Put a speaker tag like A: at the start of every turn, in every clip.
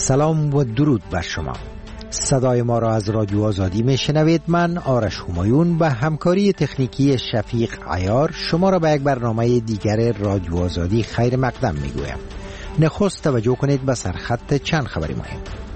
A: سلام و درود بر شما. صدای ما را از رادیو آزادی می شنوید. من آرش همایون به همکاری تکنیکی شفیق عیار شما را به یک برنامه دیگر رادیو آزادی خیر مقدم می گویم. نخست توجه کنید به سرخط چند خبری مهم.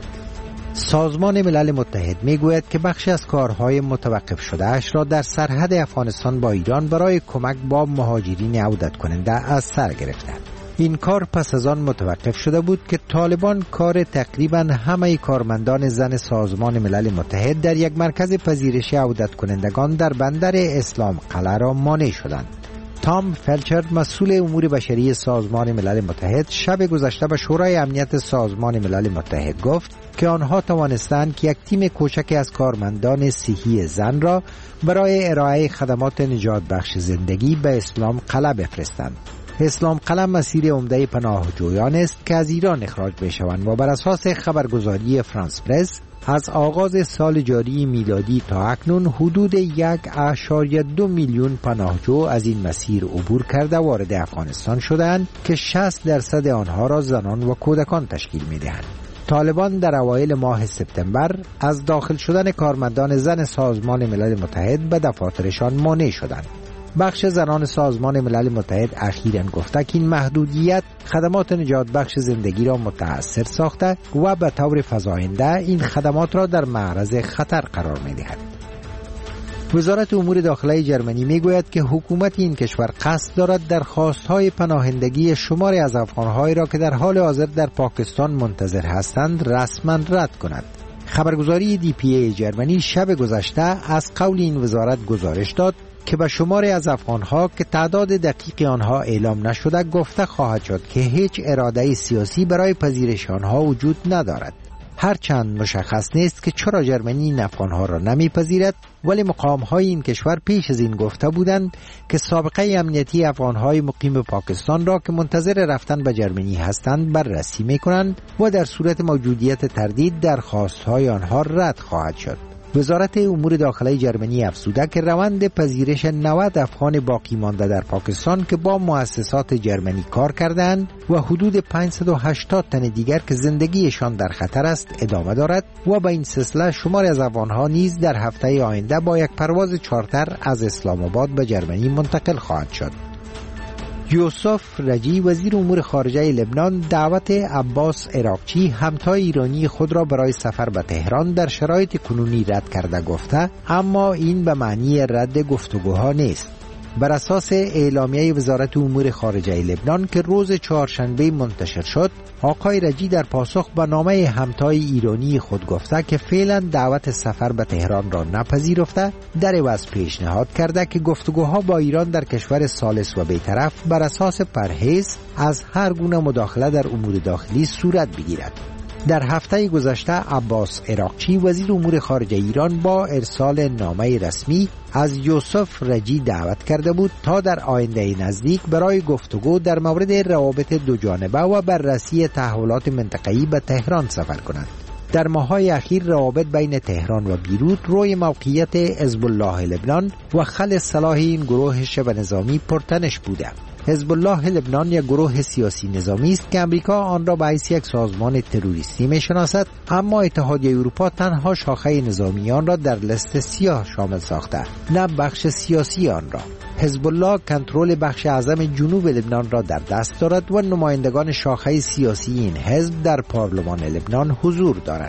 A: سازمان ملل متحد می گوید که بخشی از کارهای متوقف شده اش را در سرحد افغانستان با ایران برای کمک با مهاجرین عودت کننده از سر گرفتند. این کار پس از آن متوقف شده بود که طالبان کار تقریباً همه کارمندان زن سازمان ملل متحد در یک مرکز پذیرش عودت کنندگان در بندر اسلام قلعه را مانع شدند. تام فلچر مسئول امور بشری سازمان ملل متحد شب گذشته به شورای امنیت سازمان ملل متحد گفت که آنها توانستند که یک تیم کوچک از کارمندان صحی زن را برای ارائه خدمات نجات بخش زندگی به اسلام قلعه بفرستند. اسلام قلعه مسیر عمده پناهجویان است که از ایران اخراج می‌شوند و بر اساس خبرگزاری فرانس پرس از آغاز سال جاری میلادی تا اکنون حدود 1.2 میلیون پناهجو از این مسیر عبور کرده وارد افغانستان شدند که 60% آنها را زنان و کودکان تشکیل می‌دهند. طالبان در اوایل ماه سپتامبر از داخل شدن کارمندان زن سازمان ملل متحد به دفاترشان مانع شدند. بخش زنان سازمان ملل متحد اخیراً گفته که این محدودیت خدمات نجات بخش زندگی را متأثر ساخته و به طور فزاینده این خدمات را در معرض خطر قرار می‌دهد. وزارت امور داخلی جرمنی میگوید که حکومت این کشور قصد دارد درخواست‌های پناهندگی شماری از افغان‌هایی را که در حال حاضر در پاکستان منتظر هستند رسما رد کند. خبرگزاری DPA جرمنی شب گذشته از قول این وزارت گزارش داد که به شماری از افغانها که تعداد دقیق آنها اعلام نشده گفته خواهد شد که هیچ اراده سیاسی برای پذیرش آنها وجود ندارد. هرچند مشخص نیست که چرا جرمنی این افغانها را نمیپذیرد، ولی مقام‌های این کشور پیش از این گفته بودند که سابقه امنیتی افغانهای مقیم پاکستان را که منتظر رفتن به جرمنی هستند بررسی می‌کنند و در صورت موجودیت تردید درخواست‌های آنها رد خواهد شد. وزارت امور داخلی جرمنی افزوده که روند پذیرش 90 افغان باقی مانده در پاکستان که با مؤسسات جرمنی کار کردند و حدود 580 تن دیگر که زندگیشان در خطر است ادامه دارد و به این سلسله شماری از افغانها نیز در هفته آینده با یک پرواز چارتر از اسلام آباد به جرمنی منتقل خواهد شد. یوسف رجی وزیر امور خارجه لبنان دعوت عباس عراقچی همتای ایرانی خود را برای سفر به تهران در شرایط کنونی رد کرده گفته، اما این به معنی رد گفتگوها نیست. بر اساس اعلامیه وزارت امور خارجه لبنان که روز چهارشنبه منتشر شد، آقای رجی در پاسخ به نامه همتای ایرانی خود گفته که فعلا دعوت سفر به تهران را نپذیرفته، در عوض پیشنهاد کرده که گفتگوها با ایران در کشور ثالث و بی‌طرف بر اساس پرهیز از هر گونه مداخله در امور داخلی صورت بگیرد. در هفته گذشته عباس عراقچی وزیر امور خارجه ایران با ارسال نامه رسمی از یوسف رجی دعوت کرده بود تا در آینده نزدیک برای گفتگو در مورد روابط دو جانبه و بررسی تحولات منطقه‌ای به تهران سفر کنند. در ماه‌های اخیر روابط بین تهران و بیروت روی موقعیت حزب الله لبنان و خلع سلاح این گروه شبه نظامی پرتنش بوده. حزب الله لبنان یک گروه سیاسی نظامی است که امریکا آن را به حیث یک سازمان تروریستی می‌شناسد، اما اتحادیه اروپا تنها شاخه نظامی آن را در لیست سیاه شامل ساخته، نه بخش سیاسی آن را. حزب الله کنترل بخش اعظم جنوب لبنان را در دست دارد و نمایندگان شاخه سیاسی این حزب در پارلمان لبنان حضور دارند.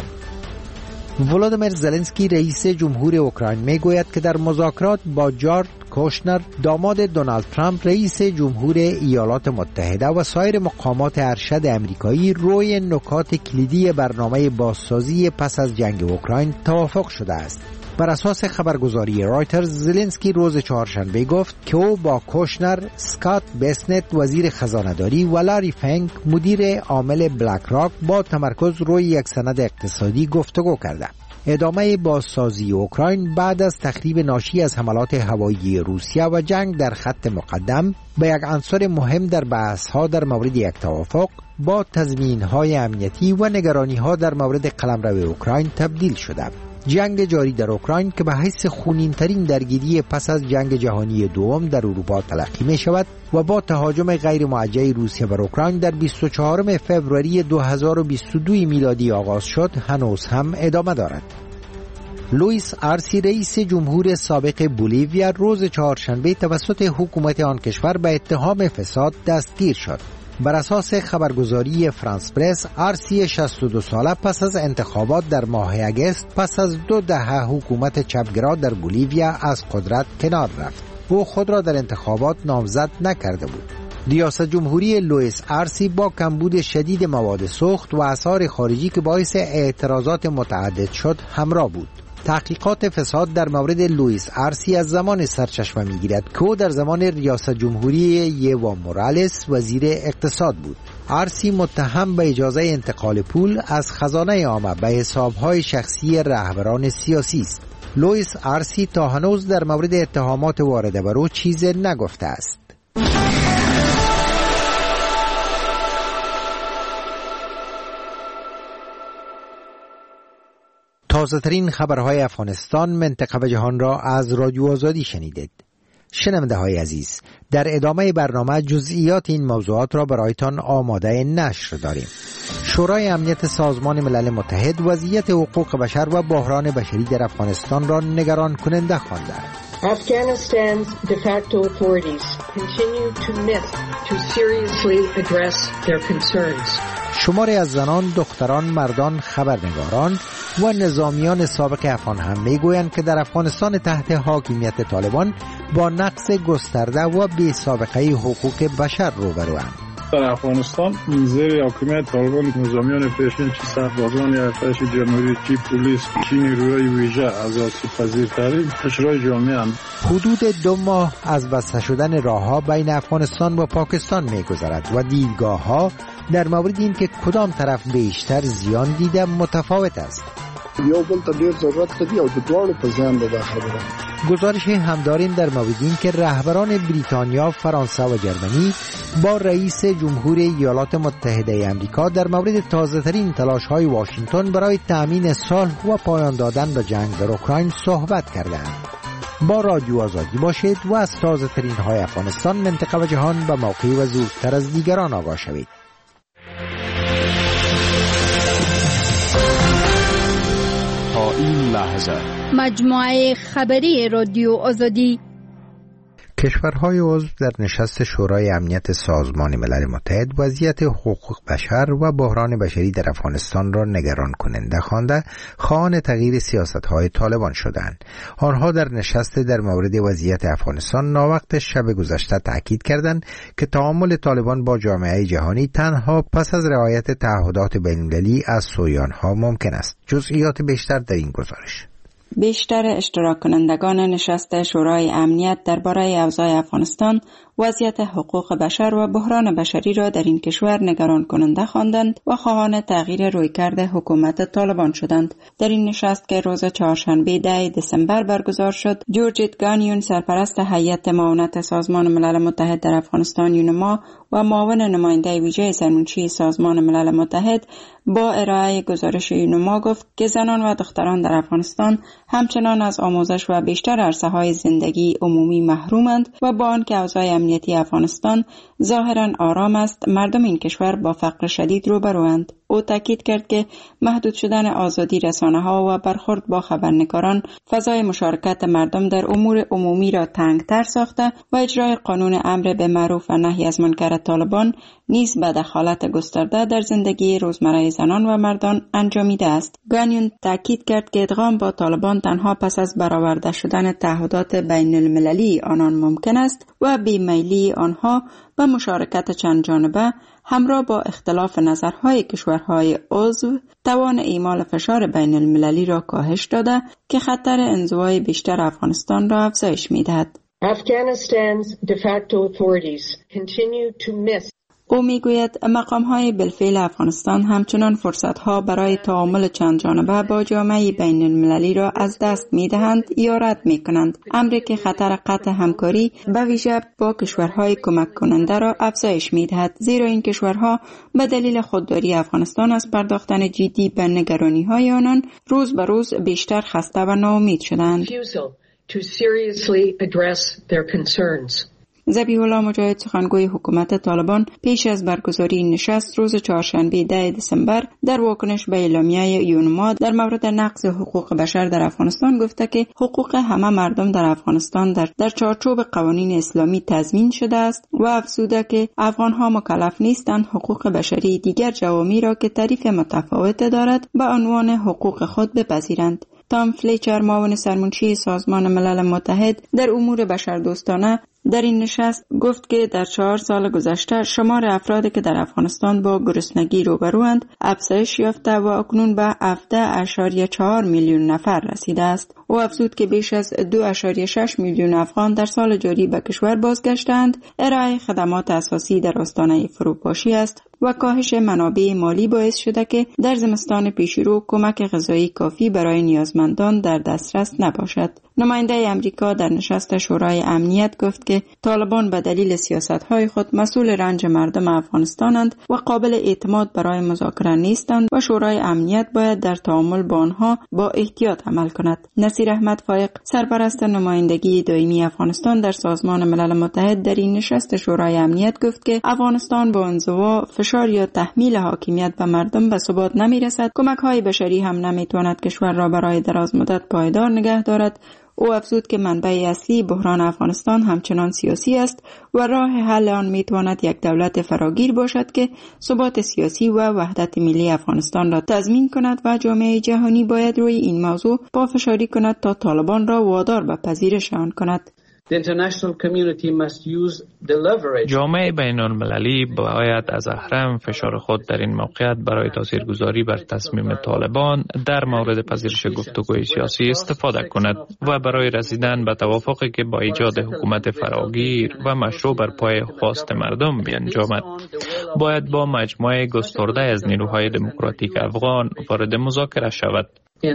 A: ولادیمیر زلنسکی رئیس جمهور اوکراین میگوید که در مذاکرات با جارد کوشنر داماد دونالد ترامپ رئیس جمهور ایالات متحده و سایر مقامات ارشد امریکایی روی نکات کلیدی برنامه بازسازی پس از جنگ اوکراین توافق شده است. بر اساس خبرگزاری رایترز زلنسکی روز چهارشنبه گفت که او با کوشنر، اسکات بسنت وزیر خزانه‌داری و لاری فنگ مدیر عامل بلک راک با تمرکز روی یک سند اقتصادی گفتگو کرده. ادامه بازسازی اوکراین بعد از تخریب ناشی از حملات هوایی روسیه و جنگ در خط مقدم به یک عنصر مهم در بحث‌ها در مورد یک توافق با تضمین‌های امنیتی و نگرانی‌ها در مورد قلمرو اوکراین تبدیل شده. جنگ جاری در اوکراین که به حیث خونین‌ترین درگیری پس از جنگ جهانی دوم در اروپا تلقی می شود و با تهاجم غیر موجه روسیه بر اوکراین در 24 فوریه 2022 میلادی آغاز شد، هنوز هم ادامه دارد. لوئیس آرسی رئیس جمهور سابق بولیویا روز چهارشنبه توسط حکومت آن کشور به اتهام فساد دستگیر شد. بر اساس خبرگزاری فرانس پرس، آرسی 62 ساله پس از انتخابات در ماه اگست پس از 2 دهه حکومت چپگرا در بولیویا از قدرت کنار رفت. او خود را در انتخابات نامزد نکرده بود. ریاست جمهوری لوئیس آرسی با کمبود شدید مواد سوخت و اسعار خارجی که باعث اعتراضات متعدد شد همراه بود. تحقیقات فساد در مورد لوئیس آرسی از زمان سرچشمه می‌گیرد که او در زمان ریاست جمهوری یوا مورالس وزیر اقتصاد بود. آرسی متهم به اجازه انتقال پول از خزانه عامه به حساب‌های شخصی رهبران سیاسی است. لوئیس آرسی تا هنوز در مورد اتهامات وارده بر او چیزی نگفته است. تازه ترین خبرهای افغانستان، منطقه و جهان را از رادیو آزادی شنیدید. شنونده های عزیز، در ادامه برنامه جزئیات این موضوعات را برایتان آماده نشر داریم. شورای امنیت سازمان ملل متحد وضعیت حقوق بشر و بحران بشری در افغانستان را نگران کننده خوانده.
B: Afghanistan's de facto authorities continue to miss to seriously address their concerns.
A: شماری از زنان، دختران، مردان، خبرنگاران و نظامیان سابق افغان هم میگویند که در افغانستان تحت حاکمیت طالبان با نقض گسترده و بی سابقه حقوق بشر روبروند.
C: در افغانستان زیر حاکمیت طالبان نظامیان پیشین چه سربازان ارتش جمهوری، چه پلیس، چه نیروهای ویژه از آسیب‌پذیرترین قشرهای جامعه اند.
A: حدود 2 ماه از بسته شدن راه‌ها بین افغانستان و پاکستان می‌گذرد و دیدگاه‌ها در مورد این که کدام طرف بیشتر زیان دیده متفاوت است.
D: یو بل ته ډیر ضرورت دی او د دواړو په ځان ده خبره.
A: گزارش هم داریم در مورد این که رهبران بریتانیا، فرانسه و جرمنی با رئیس جمهور ایالات متحده آمریکا در مورد تازه‌ترین تلاش‌های واشنگتن برای تأمین صلح و پایان دادن به جنگ در اوکراین صحبت کردند. با رادیو آزادی باشید و از تازه‌ترین های افغانستان، منطقه و جهان به موقع و زودتر از دیگران آگاه شوید.
E: تا این لحظه
F: مجموعه خبری رادیو آزادی.
A: کشورهای عضو در نشست شورای امنیت سازمان ملل متحد وضعیت حقوق بشر و بحران بشری در افغانستان را نگران کننده خوانده خواهان تغییر سیاست‌های طالبان شدند. آنها در نشست در مورد وضعیت افغانستان ناوقت شب گذشته تاکید کردند که تعامل طالبان با جامعه جهانی تنها پس از رعایت تعهدات بین‌المللی از سوی آنها ممکن است. جزئیات بیشتر در این گزارش.
G: بیشتر اشتراک کنندگان نشست شورای امنیت درباره اوضاع افغانستان وضعیت حقوق بشر و بحران بشری را در این کشور نگران کننده خواندند و خواهان تغییر رویکرد حکومت طالبان شدند. در این نشست که روز چهارشنبه 10 دسامبر برگزار شد، جورجیت گانیون، سرپرست هیئت معاونت سازمان ملل متحد در افغانستان یونما و معاون نماینده ویژه زنانچی سازمان ملل متحد، با ارائه گزارش یونما گفت که زنان و دختران در افغانستان همچنان از آموزش و بیشتر عرصه‌های زندگی عمومی محرومند و با آنکه اوضاع امنیتی افغانستان ظاهراً آرام است، مردم این کشور با فقر شدید روبروند. او تاکید کرد که محدود شدن آزادی رسانه‌ها و برخورد با خبرنگاران فضای مشارکت مردم در امور عمومی را تنگ‌تر ساخته و اجرای قانون امر به معروف و نهی از منکر طالبان نیز به دخالت گسترده در زندگی روزمره زنان و مردان انجامیده است. گانیون تاکید کرد که ادغام با طالبان تنها پس از برآورده شدن تعهدات بین المللی آنان ممکن است و بیمیلی آنها به مشارکت چند جانبه همراه با اختلاف نظرهای کشورهای عضو توان اعمال فشار بین المللی را کاهش داده که خطر انزوای بیشتر افغانستان را افزایش می‌دهد.
B: Afghanistan's de facto authorities continue to miss
G: او میگوید مقام‌های بالفعل افغانستان همچنان فرصت‌ها برای تعامل چند جانبه با جامعه بین المللی را از دست می‌دهند یا رد می‌کنند، امری که خطر قطع همکاری به ویژه با کشورهای کمک کننده را افزایش می‌دهد، زیرا این کشورها به دلیل خودداری افغانستان از پرداختن جدی به نگرانی‌های آنان روز به روز بیشتر خسته و ناامید شدند. ذبیح الله مجاهد سخنگوی حکومت طالبان پیش از برگزاری این نشست روز چهارشنبه 10 دسامبر در واکنش به اعلامیه یونما در مورد نقض حقوق بشر در افغانستان گفته که حقوق همه مردم در افغانستان در چارچوب قوانین اسلامی تضمین شده است و افزوده که افغانها مکلف نیستند حقوق بشری دیگر جوامی را که تعریف متفاوت دارد به عنوان حقوق خود بپذیرند. تام فلیچر معاون سرمنشی سازمان ملل متحد در امور بشردوستانه در این نشست گفت که در 4 سال گذشته شمار افرادی که در افغانستان با گرسنگی روبروند افزایش یافته و اکنون به 17.4 میلیون نفر رسیده است. او افزود که بیش از 2.6 میلیون افغان در سال جاری به کشور بازگشتند. ارائه خدمات اساسی در آستانه فروپاشی است و کاهش منابع مالی باعث شده که در زمستان پیشرو کمک غذایی کافی برای نیازمندان در دسترس نباشد. نماینده امریکا در نشست شورای امنیت گفت که طالبان به دلیل سیاست‌های خود مسئول رنج مردم افغانستانند و قابل اعتماد برای مذاکره نیستند و شورای امنیت باید در تعامل با آنها با احتیاط عمل کند. نصیر احمد فایق سرپرست نمایندگی دائمی افغانستان در سازمان ملل متحد در این نشست شورای امنیت گفت که افغانستان با انزوا، فشار یا تحمیل حاکمیت به مردم به ثبات نمی‌رسد. کمک‌های بشری هم نمی‌تواند کشور را برای دراز مدت پایدار نگه دارد. او افزود که منبع اصلی بحران افغانستان همچنان سیاسی است و راه حل آن میتواند یک دولت فراگیر باشد که ثبات سیاسی و وحدت ملی افغانستان را تضمین کند و جامعه جهانی باید روی این موضوع پافشاری کند تا طالبان را وادار به پذیرش آن کند.
H: جامعه بین المللی باید از اهرم فشار خود در این موقعیت برای تاثیرگذاری بر تصمیم طالبان در مورد پذیرش گفتگوی سیاسی استفاده کند و برای رسیدن به توافقی که با ایجاد حکومت فراگیر و مشروع بر پای خواست مردم بیانجامد. باید با مجموعه گسترده از نیروهای دموکراتیک افغان وارد مذاکره شود.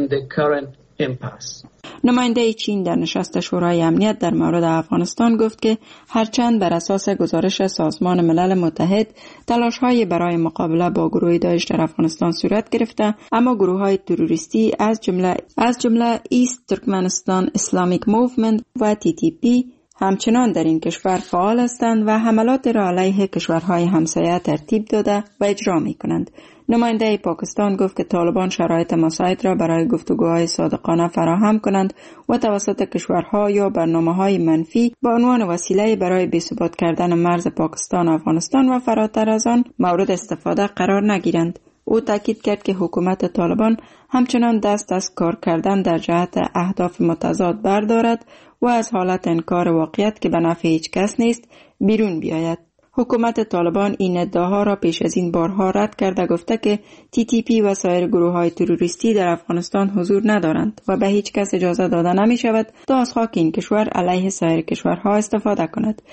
G: نماینده چین در نشست شورای امنیت در مورد افغانستان گفت که هرچند بر اساس گزارش سازمان ملل متحد تلاش‌های برای مقابله با گروه داعش در افغانستان صورت گرفته، اما گروه‌های تروریستی از جمله ایست ترکمنستان اسلامیک موومنت و TTP همچنان در این کشور فعال هستند و حملات را علیه کشورهای همسایه ترتیب داده و اجرا می‌کنند. نماینده پاکستان گفت که طالبان شرایط مساعد را برای گفتگوهای صادقانه فراهم کنند و توسط کشورها یا برنامه‌های منفی به عنوان وسیله برای بی‌ثبات کردن مرز پاکستان و افغانستان و فراتر از آن مورد استفاده قرار نگیرند. او تاکید کرد که حکومت طالبان همچنان دست از کار کردن در جهت اهداف متضاد بردارد و از حالت انکار واقعیت که به نفع هیچ کس نیست بیرون بیاید. حکومت طالبان این ادعاها را پیش از این بارها رد کرده گفته که TTP و سایر گروه‌های تروریستی در افغانستان حضور ندارند و به هیچ کس اجازه داده نمی شود تا از خاک این کشور علیه سایر کشورها استفاده کند.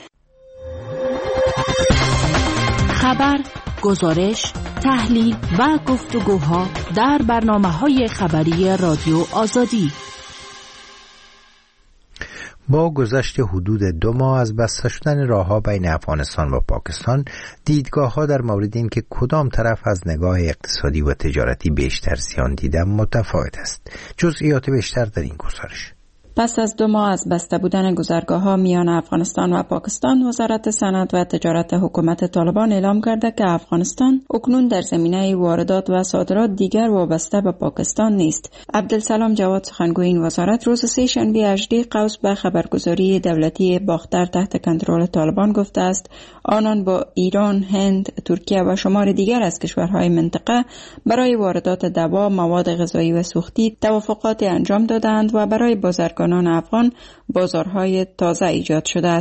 I: خبر، گزارش، تحلیل و گفتگوها در برنامه‌های خبری رادیو آزادی.
A: با گذشت حدود 2 ماه از بسته شدن راه‌ها بین افغانستان و پاکستان، دیدگاه‌ها در مورد این که کدام طرف از نگاه اقتصادی و تجارتی بیشتر زیان دیده متفاوت است. جزئیات بیشتر در این گزارش.
G: پس از 2 ماه از بسته بودن گذرگاه‌ها میان افغانستان و پاکستان، وزارت صنعت و تجارت حکومت طالبان اعلام کرده که افغانستان اکنون در زمینه واردات و صادرات دیگر وابسته به پاکستان نیست. عبدالسلام جواد سخنگوی این وزارت روز سه‌شنبه 18 قوس به خبرگزاری دولتی باختر تحت کنترل طالبان گفته است آنان با ایران، هند، ترکیه و شمار دیگر از کشورهای منطقه برای واردات دوا، مواد غذایی و سوختی توافقات انجام دادند و برای بازرگانان افغان بازارهای تازه ایجاد شده است.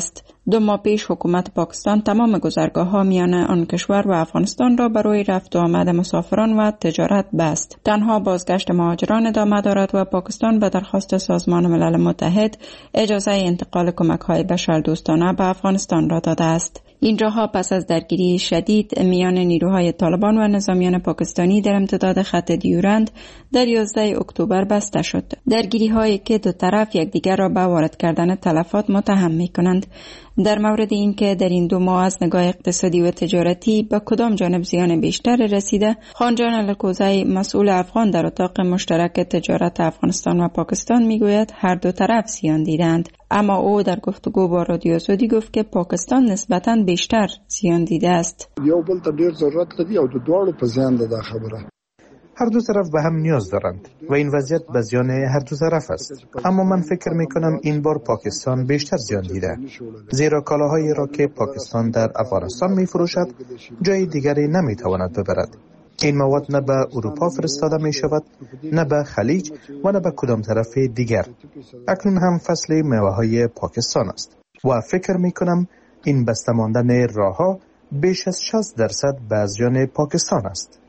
G: 2 ماه پیش حکومت پاکستان تمام گذرگاه‌ها میان آن کشور و افغانستان را برای رفت و آمد مسافران و تجارت بست. تنها بازگشت مهاجران ادامه دارد و پاکستان به درخواست سازمان ملل متحد اجازه انتقال کمک‌های بشردوستانه به افغانستان را داده است. این راهها پس از درگیری شدید میان نیروهای طالبان و نظامیان پاکستانی در امتداد خط دیورند در 11 اکتبر بسته شد. درگیری‌هایی که دو طرف یکدیگر را به وارد کردن تلفات متهم می‌کنند. در مورد اینکه در این 2 ماه از نگاه اقتصادی و تجارتی به کدام جانب زیان بیشتر رسیده، خانجان الکوزی مسئول افغان در اتاق مشترک تجارت افغانستان و پاکستان میگوید هر دو طرف زیان دیدند، اما او در گفتگو با رادیو آزادی گفت که پاکستان نسبتاً بیشتر زیان دیده است.
D: یو بل ته ډیر ضرورت لري او د دواړو په زیان ده خبره.
J: هر دو طرف به هم نیاز دارند و این وضعیت به زیان هر دو طرف است. اما من فکر می کنم این بار پاکستان بیشتر زیان دیده، زیرا کالاهایی را که پاکستان در افغانستان می فروشد جای دیگری نمی تواند ببرد. این مواد نه به اروپا فرستاده می شود، نه به خلیج و نه به کدام طرف دیگر. اکنون هم فصل میوه های پاکستان است و فکر می کنم این بسته ماندن راهها بیش از 60% به زیان پاکستان است.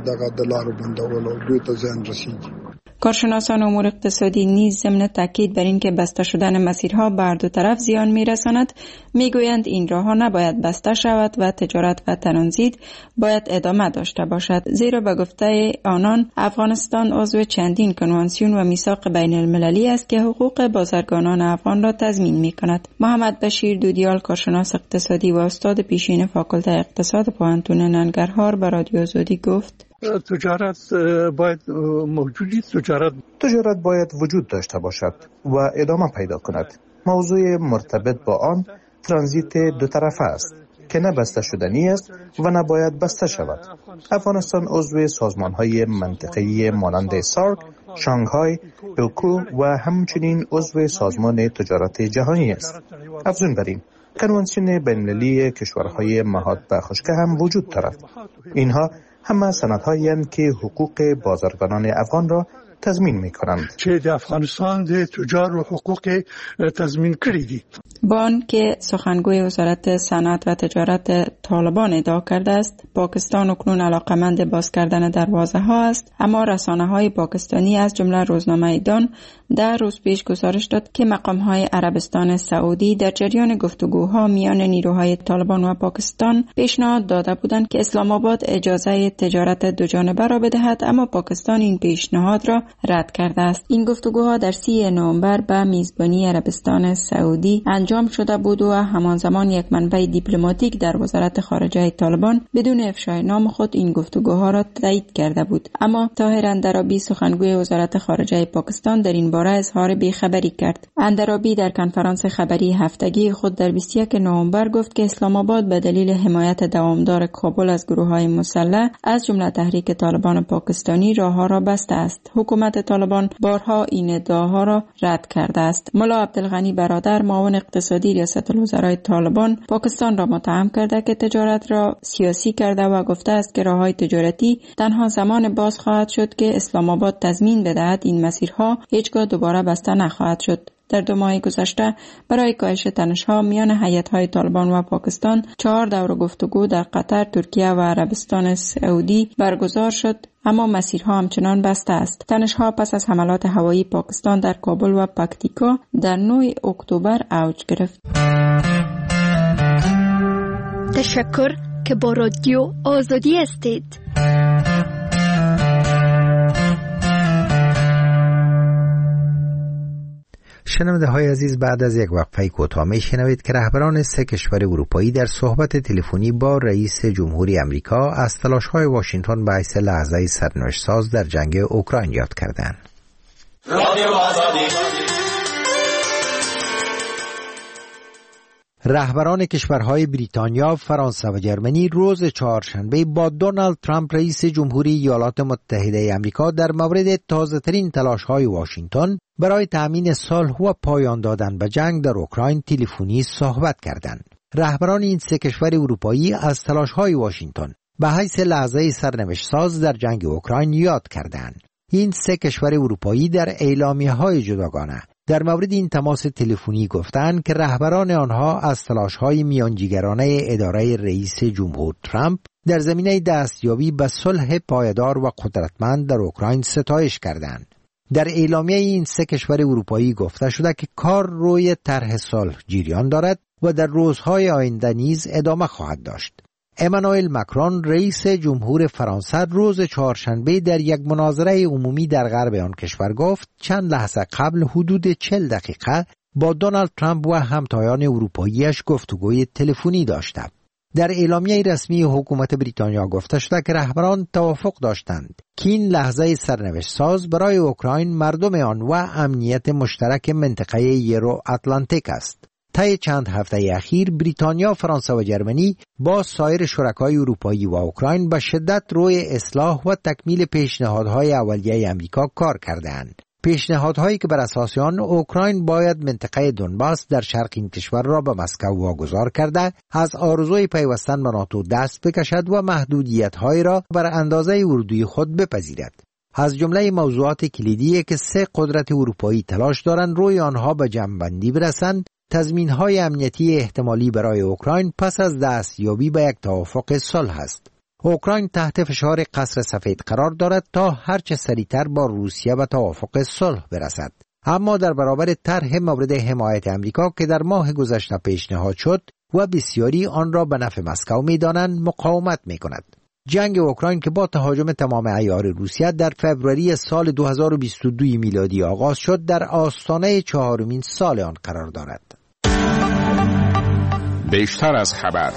G: کارشناسان امور اقتصادی نیز ضمن تاکید بر اینکه بسته شدن مسیرها بر دو طرف زیان میرساند میگویند این راهها نباید بسته شود و تجارت و ترانزیت باید ادامه داشته باشد، زیرا به گفته آنان افغانستان عضو چندین کنوانسیون و میثاق بین المللی است که حقوق بازرگانان افغان را تضمین میکند. محمد بشیر دودیال، کارشناس اقتصادی و استاد پیشین فاکولته اقتصاد پوهنتون ننگرهار، به رادیو آزادی گفت
C: تجارت باید موجودی،
J: تجارت باید وجود داشته باشد و ادامه پیدا کند. موضوع مرتبط با آن ترانزیت دو طرفه است که نه بسته شدنی است و نه باید بسته شود. افغانستان عضو سازمان‌های منطقه‌ای مانند سارک، شانگهای، ایلکو و همچنین عضو سازمان تجارت جهانی است. افزون بر این کنوانسیون بین‌المللی کشورهای مهاد به خشکی هم وجود دارد. اینها همه سندهایی هستند که حقوق بازرگانان افغان را تضمین می‌کنند.
C: چه در افغانستان د تجار و حقوق تضمین کړی دي.
G: بان که سخنگوی وزارت صنعت و تجارت طالبان ادعا کرده است پاکستان اکنون علاقمند باز کردن دروازه ها است، اما رسانه های پاکستانی از جمله روزنامه دان در روز پیش گزارش داد که مقام های عربستان سعودی در جریان گفتگوها میان نیروهای طالبان و پاکستان پیشنهاد داده بودند که اسلام آباد اجازه تجارت دو جانبه را بدهد، اما پاکستان این پیشنهاد را رد کرده است. این گفتگوها در 30 نوامبر به میزبانی عربستان سعودی انجام شده بود و همان زمان یک منبع دیپلماتیک در وزارت خارجه طالبان بدون افشای نام خود این گفتگوها را تایید کرده بود. اما طاهر اندرابی، سخنگوی وزارت خارجه پاکستان، در این باره اظهار بیخبری کرد. اندرابی در کنفرانس خبری هفتگی خود در 21 نوامبر گفت که اسلام آباد به دلیل حمایت دوامدار کابل از گروه‌های مسلح از جمله تحریک طالبان پاکستانی راهها را بسته است. حکومت طالبان بارها این ادعاها را رد کرده است. ملا عبدالغنی برادر، معاون اقتصادی ریاست الوزرای طالبان، پاکستان را متهم کرده که تجارت را سیاسی کرده و گفته است که راههای تجارتی تنها زمان باز خواهد شد که اسلام آباد تضمین بدهد این مسیرها هیچگاه دوباره بسته نخواهد شد. در 2 ماه گذشته برای کاهش تنش‌ها میان هیئت‌های طالبان و پاکستان 4 دور گفتگو در قطر، ترکیه و عربستان سعودی برگزار شد، اما مسیرها همچنان بسته است. تنش‌ها پس از حملات هوایی پاکستان در کابل و پکتیکا در 9 اکتبر اوج گرفت.
F: تشکر که با رادیو آزادی هستید.
A: شنونده های عزیز، بعد از یک وقفه کوتاه میشنوید که رهبران 3 کشور اروپایی در صحبت تلفنی با رئیس جمهوری امریکا از تلاش‌های واشنگتن به حیث لحظه سرنوشت ساز در جنگ اوکراین یاد کردند. رهبران کشورهای بریتانیا، فرانسه و جرمنی روز چهارشنبه با دونالد ترامپ رئیس جمهوری ایالات متحده آمریکا در مورد تازه‌ترین تلاش‌های واشنگتن برای تأمین صلح و پایان دادن به جنگ در اوکراین تلفنی صحبت کردند. رهبران این 3 کشور اروپایی از تلاش‌های واشنگتن به حیث لحظه سرنوشت ساز در جنگ اوکراین یاد کردند. این 3 کشور اروپایی در اعلامیه‌های جداگانه در مورد این تماس تلفنی گفتند که رهبران آنها از تلاش‌های میانجیگرانه اداره رئیس جمهور ترامپ در زمینه دستیابی به صلح پایدار و قدرتمند در اوکراین ستایش کردند. در اعلامیه این سه کشور اروپایی گفته شده که کار روی طرح صلح جریان دارد و در روزهای آینده نیز ادامه خواهد داشت. امانوئل ماکرون رئیس جمهور فرانسه روز چهارشنبه در یک مناظره عمومی در غرب آن کشور گفت چند لحظه قبل حدود 40 دقیقه با دونالد ترامپ و همتایان اروپاییش گفتگوی تلفنی داشته. در اعلامیه رسمی حکومت بریتانیا گفته شده که رهبران توافق داشتند که این لحظه سرنوشت ساز برای اوکراین، مردم آن و امنیت مشترک منطقه یورو اتلانتیک است. طی چند هفته اخیر بریتانیا، فرانسه و جرمنی با سایر شرکای اروپایی و اوکراین به شدت روی اصلاح و تکمیل پیشنهادهای اولیه امریکا کار کردند. پیشنهادهایی که بر اساس آن اوکراین باید منطقه دونباس در شرق این کشور را به مسکو واگذار کرده، از آرزوی پیوستن به ناتو دست بکشد و محدودیت‌های را بر اندازه اردوی خود بپذیرد. از جمله موضوعات کلیدی که سه قدرت اروپایی تلاش دارند روی آنها به جمع‌بندی برسند، تضمین‌های امنیتی احتمالی برای اوکراین پس از دستیابی به یک توافق صلح است. اوکراین تحت فشار قصر سفید قرار دارد تا هرچه سریعتر با روسیه به توافق صلح برسد. اما در برابر طرح مورد حمایت امریکا که در ماه گذشته پیشنهاد شد و بسیاری آن را به نفع مسکو می‌دانند، مقاومت می‌کند. جنگ اوکراین که با تهاجم تمام عیار روسیه در فوریه سال 2022 میلادی آغاز شد، در آستانه 4مین سال آن قرار دارد.
E: بیشتر از خبر.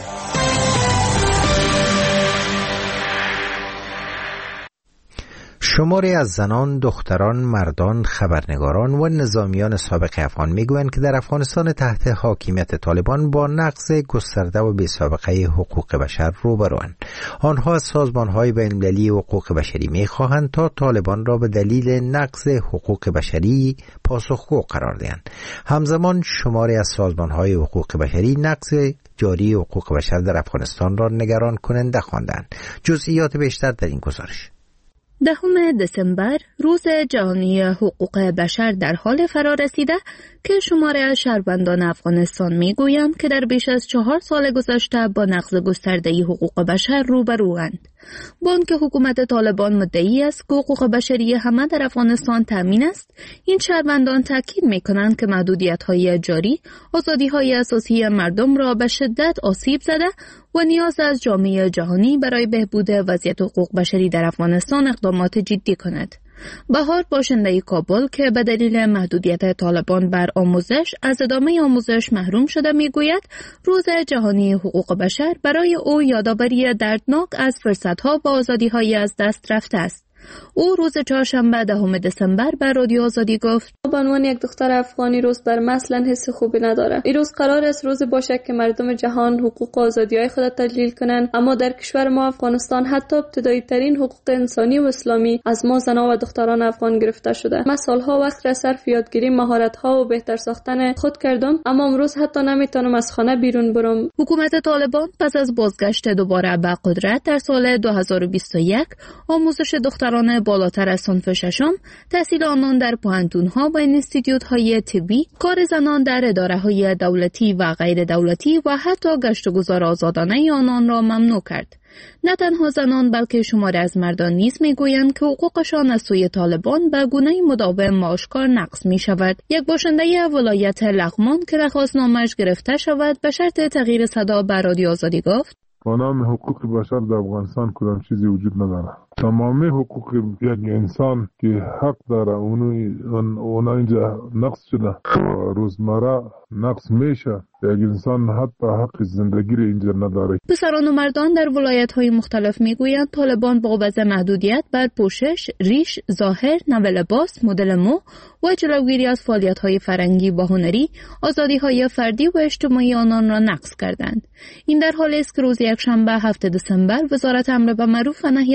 A: شماری از زنان، دختران، مردان، خبرنگاران و نظامیان سابق افغان میگویند که در افغانستان تحت حاکمیت طالبان با نقض گسترده و بی‌سابقه حقوق بشر روبروند. آنها از سازمان‌های بین‌المللی حقوق بشری می‌خواهند تا طالبان را به دلیل نقض حقوق بشری پاسخگو قرار دهند. همزمان شماری از سازمان‌های حقوق بشری نقض جاری حقوق بشر در افغانستان را نگران کننده خواندند. جزئیات بیشتر در این گزارش.
F: 10 دسامبر روز جهانی حقوق بشر در حال فرا رسیده که شماره از شهروندان افغانستان میگویند که در بیش از 4 سال گذشته با نقض گسترده حقوق بشر روبروند. با آنکه حکومت طالبان مدعی است که حقوق بشری همه در افغانستان تامین است، این شهروندان تاکید میکنند که محدودیت‌های جاری آزادی‌های اساسی مردم را به شدت آسیب زده و نیاز از جامعه جهانی برای بهبود وضعیت حقوق بشری در افغانستان اقدامات جدی کند. بهار، باشنده کابل که به دلیل محدودیت طالبان بر آموزش از ادامه آموزش محروم شده، میگوید روز جهانی حقوق بشر برای او یادآوری دردناک از فرصت‌ها و آزادی‌های از دست رفته است. او روز چهارشنبه 10 دسامبر به رادیو آزادی گفت:
K: به عنوان یک دختر افغانی روز بر اصلا حس خوبی نداره. این روز قرار است روز باشه که مردم جهان حقوق و آزادی‌های خود تجلیل کنند، اما در کشور ما افغانستان حتی ابتدایی ترین حقوق انسانی و اسلامی از ما زنان و دختران افغان گرفته شده. من سالها وقت را صرف یادگیری مهارت‌ها و بهتر ساختن خود کردم، اما امروز حتی نمیتونم از خانه بیرون برم.
F: حکومت طالبان پس از بازگشت دوباره به قدرت در سال 2021 آموزش دختران بالاتر از صنف ششم، تحصیل آنان در پوهنتون‌ها و انستیتیوت‌های طبی، کار زنان در اداره‌های دولتی و غیر دولتی و حتی گشت و گذار آزادانه آنان را ممنوع کرد. نه تنها زنان بلکه شماری از مردان نیز میگویند که حقوقشان از سوی طالبان به گونه‌ای مداوم و آشکار نقض می‌شود. یک باشنده ولایت لغمان که درخواستنامه‌اش گرفته شود به شرط تغییر صدا به رادیو آزادی گفت:
L: به نام حقوق بشر در افغانستان کدام چیزی وجود نداره. تمامی حقوق یک انسان که حق داره اونا اینجا نقض شده. روزمره نقض میشه. یک انسان حتی حق زندگی رو اینجا نداره.
F: پسران و مردان در ولایت‌های مختلف میگویند طالبان با وضع محدودیت بر پوشش، ریش، ظاهر، نوع لباس، مدل مو و جلوگیری از فعالیت‌های فرهنگی و هنری، آزادی‌های فردی و اجتماعی آنان را نقض کردند. این در حالی است که روز یکشنبه 7 دسامبر وزارت امر بالمعروف و نهی از منکر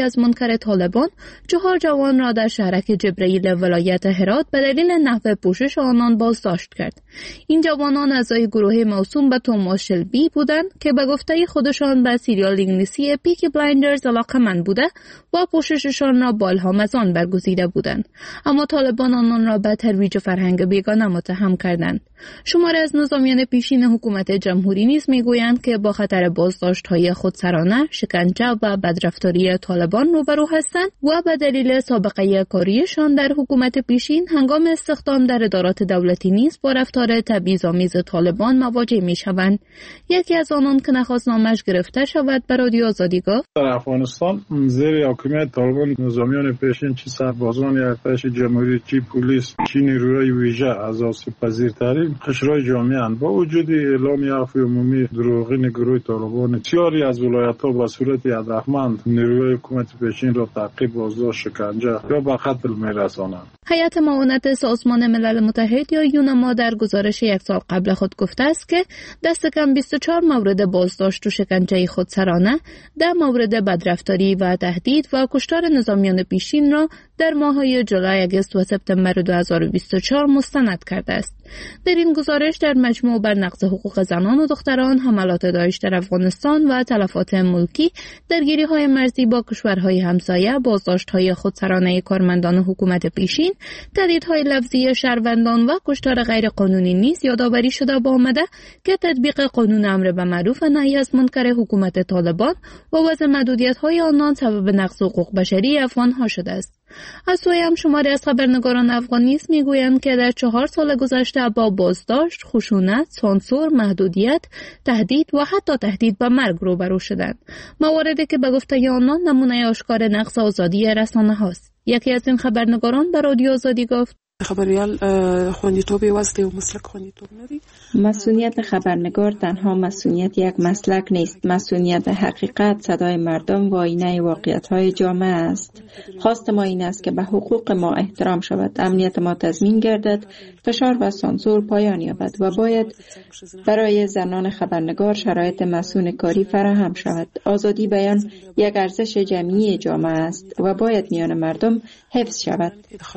F: لشکر طالبان 4 جوان را در شهرک جبرئیل ولایت هرات به دلیل نحو پوشش آنان بازداشت کرد. این جوانان اعضای گروه موسوم به توماس شلبی بودند که به گفته خودشان به سریال انگلیسی پیکی بلایندرز علاقه‌مند بوده و پوشششان را با الهام از آن برگزیده بودند، اما طالبان آنان را به ترویج فرهنگ بیگانه متهم کردند. شماری از نظامیان پیشین حکومت جمهوری نیز میگویند که با خطر بازداشت‌های خودسرانه، شکنجه و بدرفتاری طالبان روبرو هستند و به دلیل سابقه کاریشان در حکومت پیشین هنگام استخدام در ادارات دولتی نیز با رفتار تبعیض‌آمیز طالبان مواجه می‌شوند. یکی از آنان که نخواست نامش گرفته شود به رادیو آزادی گفت:
C: در افغانستان زیر حکومت طالبان نظامیان پیشین چه سربازان ارتش جمهوری، چه پلیس، چه نیروهای ویژه از آسیب‌پذیرترین قشرهای جامعه اند. با وجود اعلام عفو عمومی دروغین گروه طالبان، بسیاری از ولایت‌ها به صورت هدفمند نیروهای حکومت پیشین را تعقیب، بازداشت، شکنجه یا به قتل می‌رسانند.
F: هیئت معاونت سازمان ملل متحد یا یونما در گزارش 1 سال قبل خود گفته است که دست کم 24 مورد بازداشت و شکنجه خودسرانه، 10 مورد بدرفتاری و تهدید و کشتار نظامیان پیشین را در ماه‌های جولای، آگوست و سپتامبر 2024 مستند کرده است. در این گزارش در مجموع بر نقض حقوق زنان و دختران، حملات داعش در افغانستان و تلفات ملکی، درگیری‌های مرزی با کشورهای همسایه، بازداشت‌های خودسرانه کارمندان حکومت پیشین، تهدیدهای لفظی شهروندان و کشتار غیرقانونی نیز یادآوری شده آمده که تطبیق قانون امر به معروف و نهی از منکر حکومت طالبان و وضع محدودیت‌های آنان سبب نقض حقوق بشری افغان‌ها شده است. از سوی هم شماری از خبرنگاران افغان نیز میگویند که در 4 سال گذشته با بازداشت، خشونت، سانسور، محدودیت، تهدید و حتی تهدید به مرگ روبرو شدند. مواردی که به گفته آنان نمونه آشکار نقض آزادی رسانه هاست. یکی از این خبرنگاران به رادیو آزادی گفت:
M: خبریال خوندیتوب واسطه و مسلک خوندیتوب ندی.
G: مسئولیت خبرنگار تنها مسئولیت یک مسلک نیست. مسئولیت حقیقت، صدای مردم و آینه واقعیت‌های جامعه است. خواست ما این است که به حقوق ما احترام شود، امنیت ما تضمین گردد، فشار و سانسور پایان یابد و باید برای زنان خبرنگار شرایط مسئول کاری فراهم شود. آزادی بیان یک ارزش جمعی جامعه است و باید میان مردم حفظ شود.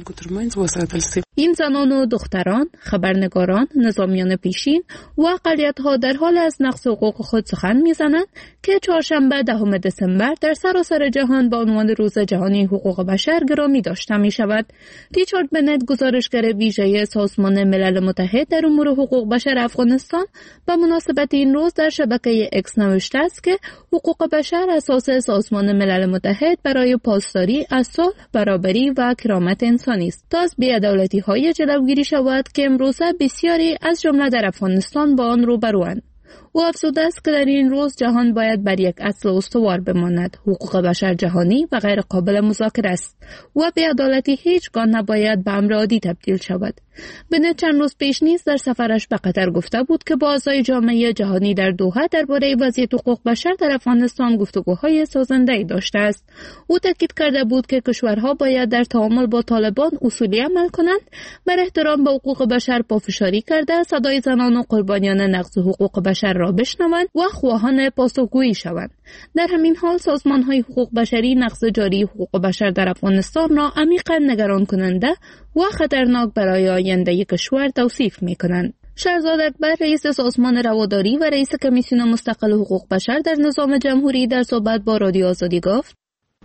F: این زنان و دختران، خبرنگاران، نظامیان پیشین و اقلیت‌ها در حال از نقض حقوق خود سخن می‌زنند که چهارشنبه 10 دسامبر در سراسر جهان با عنوان روز جهانی حقوق بشر گرامی داشته می‌شود. ریچارد بنت، گزارشگر ویژه سازمان ملل متحد در امور حقوق بشر افغانستان، به مناسبت این روز در شبکه اکس نوشته است که حقوق بشر اساس سازمان ملل متحد برای پاسداری از صلح، برابری و کرامت انسانی است تا از بی‌عدالتی‌های جلوگیری شود که امروزه بسیاری از جمله در افغانستان با آن روبروند. او افزوده است که در این روز جهان باید بر یک اصل استوار بماند: حقوق بشر جهانی و غیر قابل مذاکره است و بی‌عدالتی هیچگاه نباید به امر عادی تبدیل شود. بنت چند روز پیش نیز در سفرش به قطر گفته بود که با اعضای جامعه جهانی در دوحه درباره وضعیت حقوق بشر در افغانستان گفتگوهای سازنده‌ای داشته است. او تاکید کرده بود که کشورها باید در تعامل با طالبان اصولی عمل کنند، بر احترام به حقوق بشر پافشاری کرده، صدای زنان و قربانیان نقض حقوق بشر را بشنوند و خواهان پاسخگویی شوند. در همین حال سازمان‌های حقوق بشری نقض جاری حقوق بشر در افغانستان را عمیقاً نگران کننده و خطرناک برای آینده کشور توصیف می‌کنند. شهرزاد اکبر، رئیس سازمان رواداری و رئیس کمیسیون مستقل حقوق بشر در نظام جمهوری، در صحبت با رادیو آزادی گفت: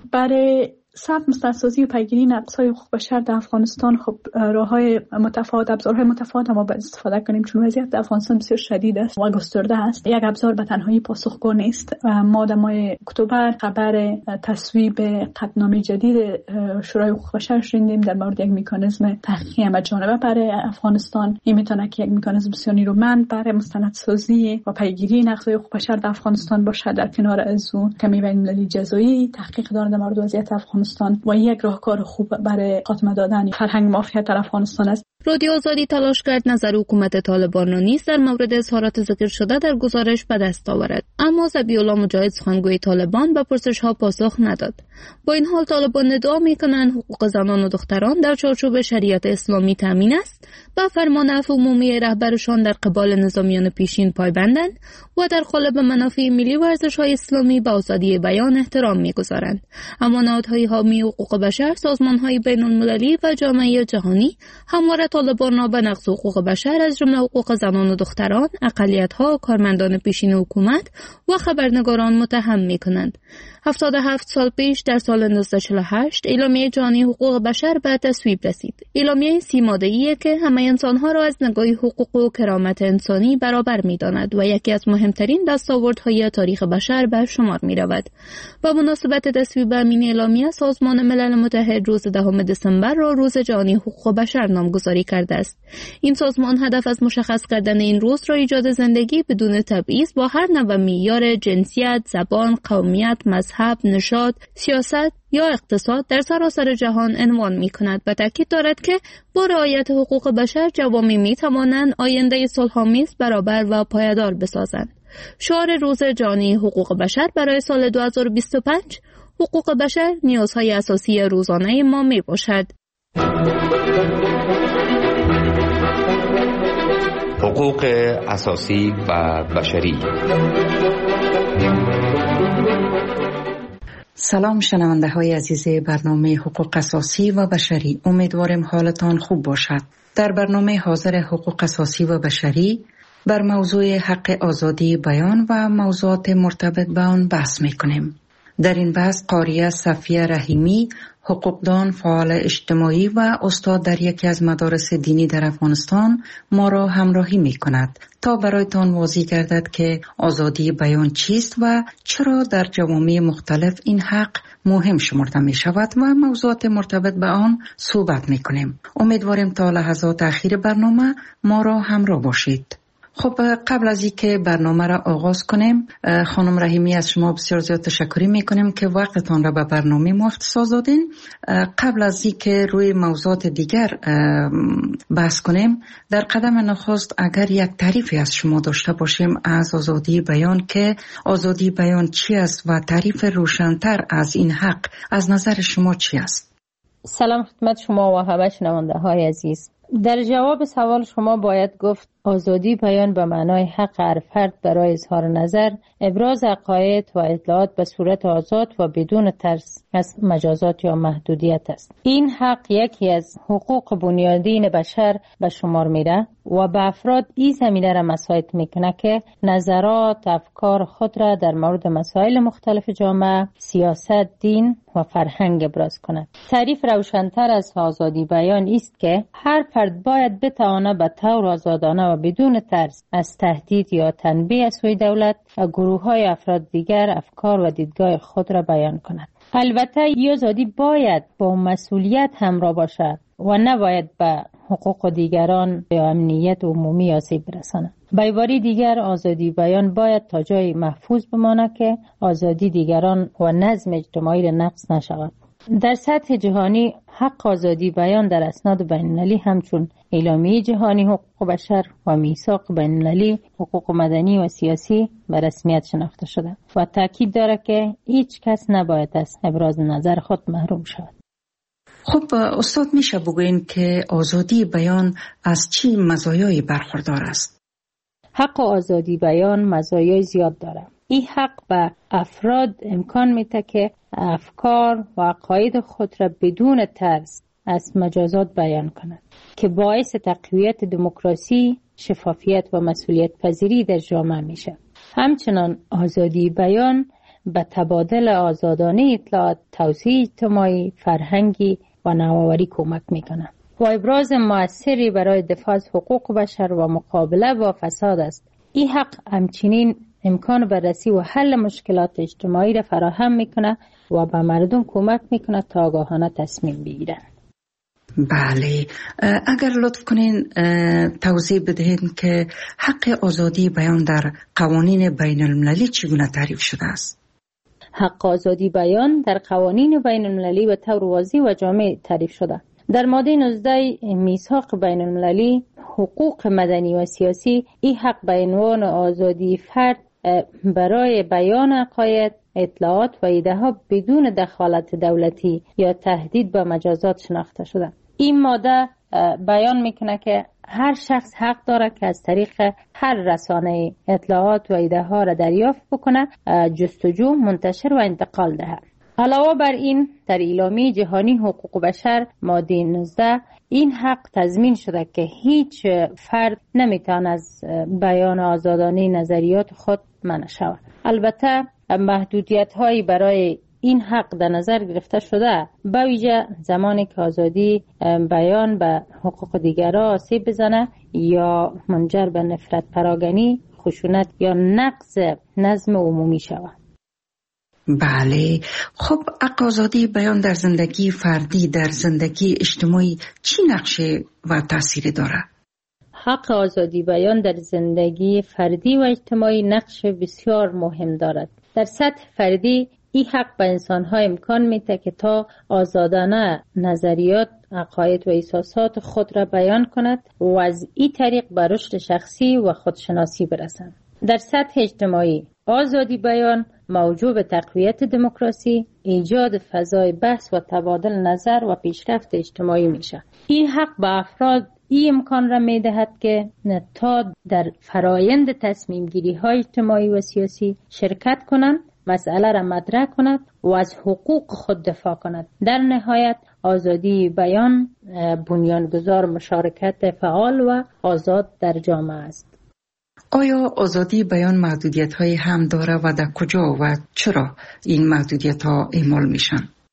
N: برای ثبت مستندسازی و پیگیری نقض‌های حقوق بشر در افغانستان خب راه‌های متفاوت، ابزارهای متفاوت ما باید استفاده کنیم، چون وضعیت در افغانستان بسیار شدید است و گسترده است. یک ابزار به تنهایی پاسخگو نیست. ما در ماه اکتبر خبر تصویب قطعنامه جدید شورای حقوق بشر شنیدیم در مورد یک مکانیزم تحقیقی همه‌جانبه برای افغانستان. این میتونه که یک مکانیزم بسیار نیرومند برای مستندسازی و پیگیری نقض‌های حقوق بشر در افغانستان باشد، در کنار از اون کمیته بین‌المللی جزایی تحقیق دارد در مورد وضعیت افغانستان و یک راهکار خوب برای خاتمه دادن فرهنگ مافیات در افغانستان است.
F: رادیو آزادی تلاش کرد نظر حکومت طالبان را نیز در مورد اظهارات ذکر شده در گزارش به دست آورد، اما ذبیح‌الله مجاهد سخنگوی طالبان به پرسش‌ها پاسخ نداد. با این حال طالبان ادعا می‌کنند حقوق زنان و دختران در چارچوب شریعت اسلامی تامین است، به فرمان عفو عمومی رهبرشان در قبال نظامیان پیشین پایبندند و در قالب منافع ملی و ارزش‌های اسلامی به آزادی بیان احترام می‌گذارند. اما نهادهای حامی حقوق بشر، سازمان‌های بین‌المللی و جامعه جهانی همواره طالبان را به نقض حقوق بشر از جمله حقوق زنان و دختران، اقلیت‌ها، کارمندان پیشین حکومت و خبرنگاران متهم می‌کنند. 77 سال پیش در سال 1948 اعلامیه جهانی حقوق بشر به تصویب رسید. اعلامیه 30 ماده‌ایه که همه انسان‌ها را از نگاه حقوق و کرامت انسانی برابر می‌داند و یکی از مهمترین دستاوردهای تاریخ بشر به شمار می‌رود. با مناسبت تصویب این اعلامیه سازمان ملل متحد روز 10 دسامبر را روز جهانی حقوق بشر نامگذاری کرده است. این سازمان هدف از مشخص کردن این روز را ایجاد زندگی بدون تبعیض با هر نوع معیار جنسیت، زبان، قومیت، مذهب، نژاد، سیاست یا اقتصاد در سراسر جهان عنوان می‌کند و تاکید دارد که با رعایت حقوق بشر جوامع می‌توانند آینده صلح‌آمیز، برابر و پایدار بسازند. شعار روز جهانی حقوق بشر برای سال 2025 حقوق بشر نیازهای اساسی روزانه ما میباشد.
O: حقوق اساسی و بشری.
P: سلام شنونده های عزیز برنامه حقوق اساسی و بشری، امیدوارم حالتان خوب باشد. در برنامه حاضر حقوق اساسی و بشری بر موضوع حق آزادی بیان و موضوعات مرتبط با آن بحث میکنیم. در این بحث قاریه صفیه رحیمی، حقوقدان، فعال اجتماعی و استاد در یکی از مدارس دینی در افغانستان ما را همراهی می کند تا برایتان واضح گردد که آزادی بیان چیست و چرا در جوامع مختلف این حق مهم شمرده می شود و موضوعات مرتبط به آن صحبت می کنیم. امیدواریم تا لحظات اخیر برنامه ما را همراه باشید. خب قبل از اینکه برنامه را آغاز کنیم، خانم رحیمی از شما بسیار زیاد تشکر میکنیم که وقتتان را به برنامه ما اختصاص دادین. قبل از اینکه روی موضوعات دیگر بحث کنیم، در قدم نخست اگر یک تعریفی از شما داشته باشیم از آزادی بیان، که آزادی بیان چی است و تعریف روشن‌تر از این حق از نظر شما چی است؟
Q: سلام خدمت شما و همه شنونده های عزیز. در جواب سوال شما باید گفت آزادی بیان به معنای حق هر فرد برای اظهار نظر، ابراز عقاید و اطلاعات به صورت آزاد و بدون ترس از مجازات یا محدودیت است. این حق یکی از حقوق بنیادین بشر به شمار میره و به افراد این زمینه را مساعد میکنه که نظرات، افکار خود را در مورد مسائل مختلف جامعه، سیاست، دین و فرهنگ ابراز کند. تعریف روشن‌تر از آزادی بیان است که هر فرد باید بتواند به طور آزادانه و بدون ترس از تهدید یا تنبیه از سوی دولت و گروه‌های افراد دیگر افکار و دیدگاه خود را بیان کند. البته این آزادی باید با مسئولیت همراه باشد و نباید به حقوق دیگران یا امنیت عمومی آسیب برساند. به عبارت دیگر آزادی بیان باید تا جای محفوظ بماند که آزادی دیگران و نظم اجتماعی را نقض نشود. در سطح جهانی حق آزادی بیان در اسناد بین‌المللی همچون اعلامیه جهانی حقوق بشر و میثاق بین‌المللی حقوق مدنی و سیاسی به رسمیت شناخته شده و تاکید دارد که هیچ کس نباید از ابراز نظر خود محروم شود.
P: خب استاد میشه بگوین که آزادی بیان از چی مزایایی برخوردار است؟
Q: حق آزادی بیان مزایای زیاد دارد. این حق به افراد امکان میده که افکار و عقاید خود را بدون ترس از مجازات بیان کنند که باعث تقویت دموکراسی، شفافیت و مسئولیت پذیری در جامعه میشه. همچنان آزادی بیان به تبادل آزادانه اطلاعات، توسعه اجتماعی، فرهنگی و نوآوری کمک میکنه و ابراز موثری برای دفاع از حقوق بشر و مقابله با فساد است. این حق همچنین امکان بررسی و حل مشکلات اجتماعی را فراهم میکنه و به مردم کمک میکنه تا آگاهانه تصمیم بگیرن.
P: بله، اگر لطف کنین توضیح بدهید که حق آزادی بیان در قوانین بین المللی چگونه تعریف شده است؟
Q: حق آزادی بیان در قوانین بین المللی به طور واضح و جامع تعریف شده. در ماده 19 میثاق بین المللی حقوق مدنی و سیاسی این حق به عنوان آزادی فرد برای بیان عقاید، اطلاعات و ایده ها بدون دخالت دولتی یا تهدید به مجازات شناخته شده. این ماده بیان میکنه که هر شخص حق داره که از طریق هر رسانه اطلاعات و ایده ها را دریافت بکنه، جستجو، منتشر و انتقال دهد. علاوه بر این در اعلامیه جهانی حقوق بشر ماده 19 این حق تضمین شده که هیچ فرد نمیتونه از بیان آزادانه نظریات خود منع شود. البته محدودیت هایی برای این حق در نظر گرفته شده، به ویژه زمانی که آزادی بیان به حقوق دیگران آسیب بزنه یا منجر به نفرت پراگنی، خشونت یا نقض نظم عمومی شود.
P: بله، خب حق آزادی بیان در زندگی فردی، در زندگی اجتماعی چی نقشه و تأثیری داره؟
Q: حق آزادی بیان در زندگی فردی و اجتماعی نقش بسیار مهم دارد. در سطح فردی این حق به انسان‌ها امکان میده که تا آزادانه نظریات، عقاید و احساسات خود را بیان کند و از این طریق به رشد شخصی و خودشناسی برسند. در سطح اجتماعی آزادی بیان موجب تقویت دموکراسی، ایجاد فضای بحث و تبادل نظر و پیشرفت اجتماعی میشه. این حق به افراد این امکان را میدهد که تا در فرایند تصمیم گیری های اجتماعی و سیاسی شرکت کنند، مسئله را مطرح کند و از حقوق خود دفاع کند. در نهایت آزادی بیان بنیانگذار مشارکت فعال و آزاد در جامعه است.
P: آیا آزادی بیان محدودیت های هم داره و در کجا و چرا این محدودیت ها اعمال میشن؟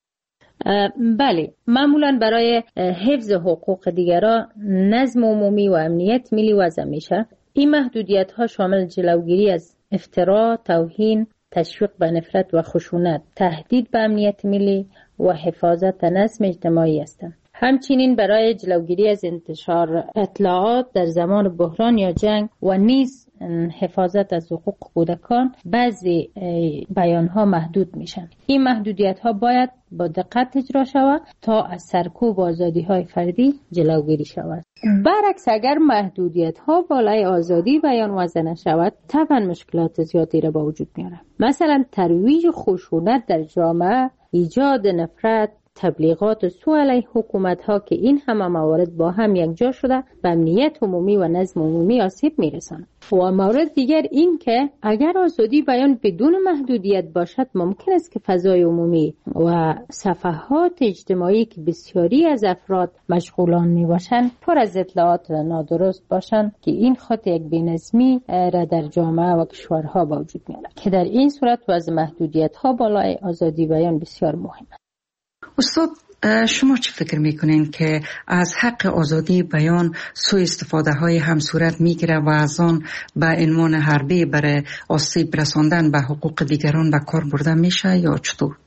Q: بله، معمولا برای حفظ حقوق دیگران، نظم عمومی و امنیت ملی وضع میشه. این محدودیت ها شامل جلوگیری از افترا، توهین، تشویق به نفرت و خشونت، تهدید به امنیت ملی و حفاظت نظم اجتماعی هستند. همچنین برای جلوگیری از انتشار اطلاعات در زمان بحران یا جنگ و نیز حفاظت از حقوق کودکان بعضی بیانها محدود میشن. این محدودیت ها باید با دقت اجرا شود تا از سرکوب آزادی های فردی جلوگیری شود. برعکس اگر محدودیت ها بالای آزادی بیان وضع نشود، طبعا مشکلات زیادی را به وجود میاره. مثلا ترویج خشونت در جامعه، ایجاد نفرت، تبلیغات سو علیه حکومت ها که این همه موارد با هم یکجا شده به امنیت عمومی و نظم عمومی آسیب میرسند. و مورد دیگر این که اگر آزادی بیان بدون محدودیت باشد، ممکن است که فضای عمومی و صفحات اجتماعی که بسیاری از افراد مشغولان می باشند پر از اطلاعات نادرست باشند که این خود یک بی‌نظمی را در جامعه و کشورها با وجود میارد که در این صورت وضع محدودیت ها بالای آزادی بیان بسیار مهم است.
P: استاد، شما چه فکر میکنین که از حق آزادی بیان سوء استفاده های هم صورت میگیره و از آن به عنوان حربه برای آسیب رساندن به حقوق دیگران به کار برده میشه یا چطور؟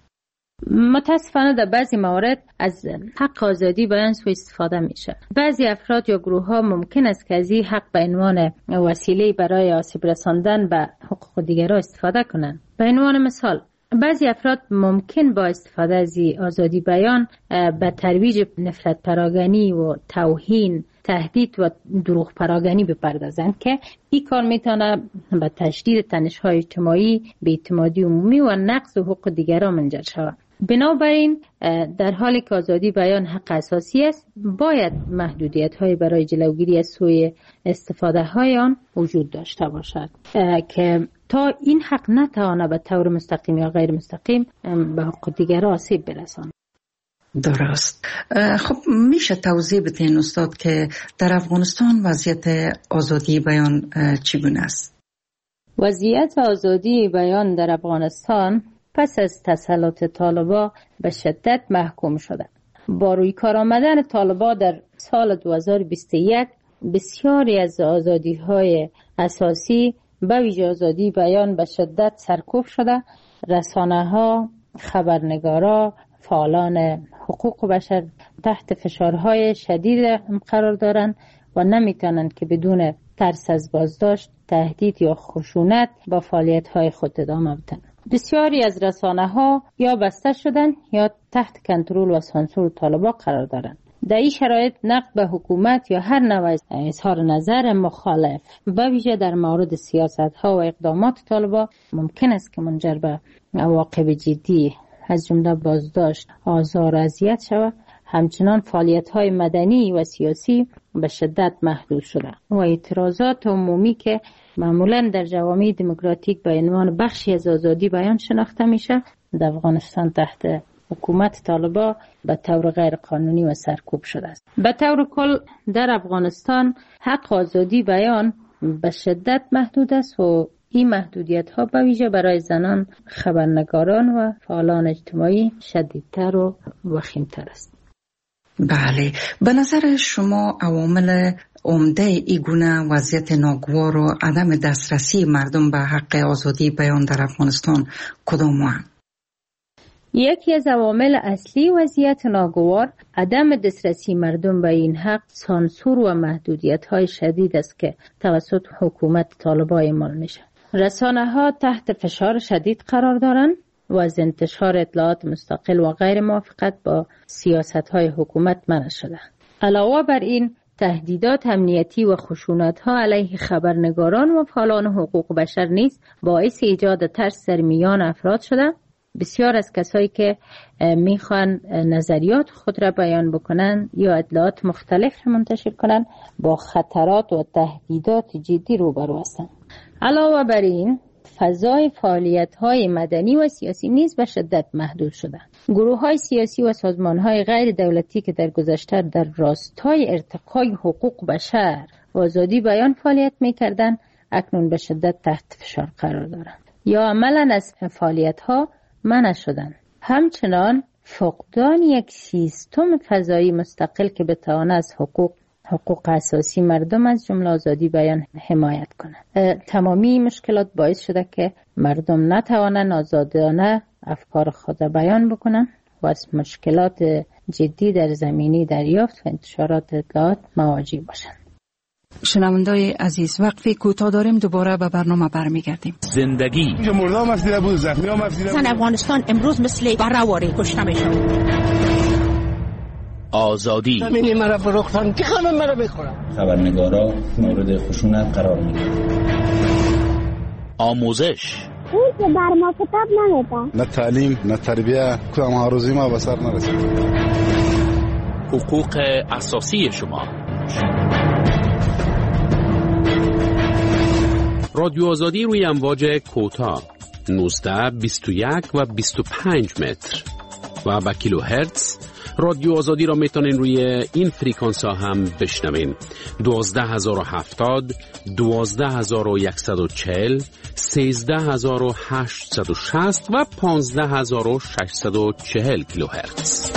Q: متاسفانه در بعضی موارد از حق آزادی بیان سوء استفاده میشه. بعضی افراد یا گروه ها ممکن است که از این حق به عنوان وسیله برای آسیب رساندن به حقوق دیگران استفاده کنند. به عنوان مثال، بعضی افراد ممکن با استفاده از آزادی بیان به ترویج نفرت پراگنی و توهین، تهدید و دروغ پراگنی بپردازند که این کار میتونه به تشدید تنش‌های اجتماعی، بی‌اعتمادی عمومی و نقض حقوق دیگران منجر شود. بنابراین در حالی که آزادی بیان حق اساسی است، باید محدودیت‌های برای جلوگیری از سوء استفاده های آن وجود داشته باشد که تا این حق نتوانه به طور مستقیم یا غیر مستقیم به حقوق دیگران آسیب برساند.
P: درست. خب میشه توضیح بدین استاد که در افغانستان وضعیت آزادی بیان چگونه است؟
Q: وضعیت آزادی بیان در افغانستان پس از تسلط طالبان به شدت محکوم شده. با روی کار آمدن طالبان در سال 2021 بسیاری از آزادی‌های اساسی به ویژه آزادی بیان به شدت سرکوب شده. رسانه‌ها، خبرنگارا، فعالان حقوق بشر تحت فشارهای شدید قرار دارند و نمیتونند که بدون ترس از بازداشت، تهدید یا خشونت با فعالیت‌های خود ادامه بدن. بسیاری از رسانه‌ها یا بسته شدن یا تحت کنترل و سانسور طالبان قرار دارند. در این شرایط نقد به حکومت یا هر نوع اظهار نظر مخالف به ویژه در مورد سیاست ها و اقدامات طالبان ممکن است که منجر به عواقب جدی از جمله بازداشت، آزار و اذیت شود. همچنان فعالیت های مدنی و سیاسی به شدت محدود شده و اعتراضات عمومی که معمولا در جوامع دموکراتیک به عنوان بخشی از آزادی بیان شناخته میشه در افغانستان تحت حکومت طالبان به طور غیر قانونی و سرکوب شده است. به طور کل در افغانستان حق آزادی بیان به شدت محدود است و این محدودیت ها به ویژه برای زنان، خبرنگاران و فعالان اجتماعی شدیدتر و وخیمتر است.
P: بله، به نظر شما عوامل عمده ای گونه وضعیت ناگوار و عدم دسترسی مردم به حق آزادی بیان در افغانستان کدام‌اند؟
Q: یکی از عوامل اصلی وضعیت ناگوار عدم دسترسی مردم به این حق سانسور و محدودیت‌های شدید است که توسط حکومت طالبان اعمال میشه. رسانه‌ها تحت فشار شدید قرار دارند و از انتشار اطلاعات مستقل و غیر موافقت با سیاست‌های حکومت منع شده. علاوه بر این تهدیدات امنیتی و خشونت‌ها علیه خبرنگاران و فعالان حقوق بشر نیز باعث ایجاد ترس در میان افراد شده. بسیار از کسایی که میخوان نظریات خود را بیان بکنن یا اطلاعات مختلف را منتشر کنن با خطرات و تهدیدات جدی روبرو هستند. علاوه بر این فضای فعالیت‌های مدنی و سیاسی نیز به شدت محدود شده. گروه‌های سیاسی و سازمان‌های غیر دولتی که در گذشته در راستای ارتقای حقوق بشر و آزادی بیان فعالیت می‌کردند اکنون به شدت تحت فشار قرار دارند یا عملاً از فعالیت‌ها منع شدند. همچنان فقدان یک سیستم فضایی مستقل که بتواند از حقوق اساسی مردم از جمله آزادی بیان حمایت کنند. تمامی مشکلات باعث شده که مردم نتوانند آزادانه افکار خود بیان بکنند و از مشکلات جدی در زمینه دریافت و انتشارات اطلاعات مواجه باشند.
P: شنوندای عزیز، وقفی کوتاه داریم، دوباره به برنامه برمیگردیم.
R: زندگی مردم مسئله بود، زخمی ها مسئله بود.
I: افغانستان امروز مثل برهواری کشته میشن.
R: آزادی
S: همین مرا فروختن که خانم مرا بخورم.
O: خبرنگارا مورد خشونت قرار میگیرن.
R: آموزش
T: اون که بر ما کتاب نمیده.
D: نه تعلیم نه تربیه، کدام آرزوی ما به سر نرسید.
R: حقوق اساسی شما.
U: رادیو آزادی روی امواج کوتاه 19 21 و 25 متر و با کیلو هرتز. رادیو آزادی را میتونین روی این فریکانس ها هم بشنوین. 12070 12140 13860 و 15640 کیلو هرتز.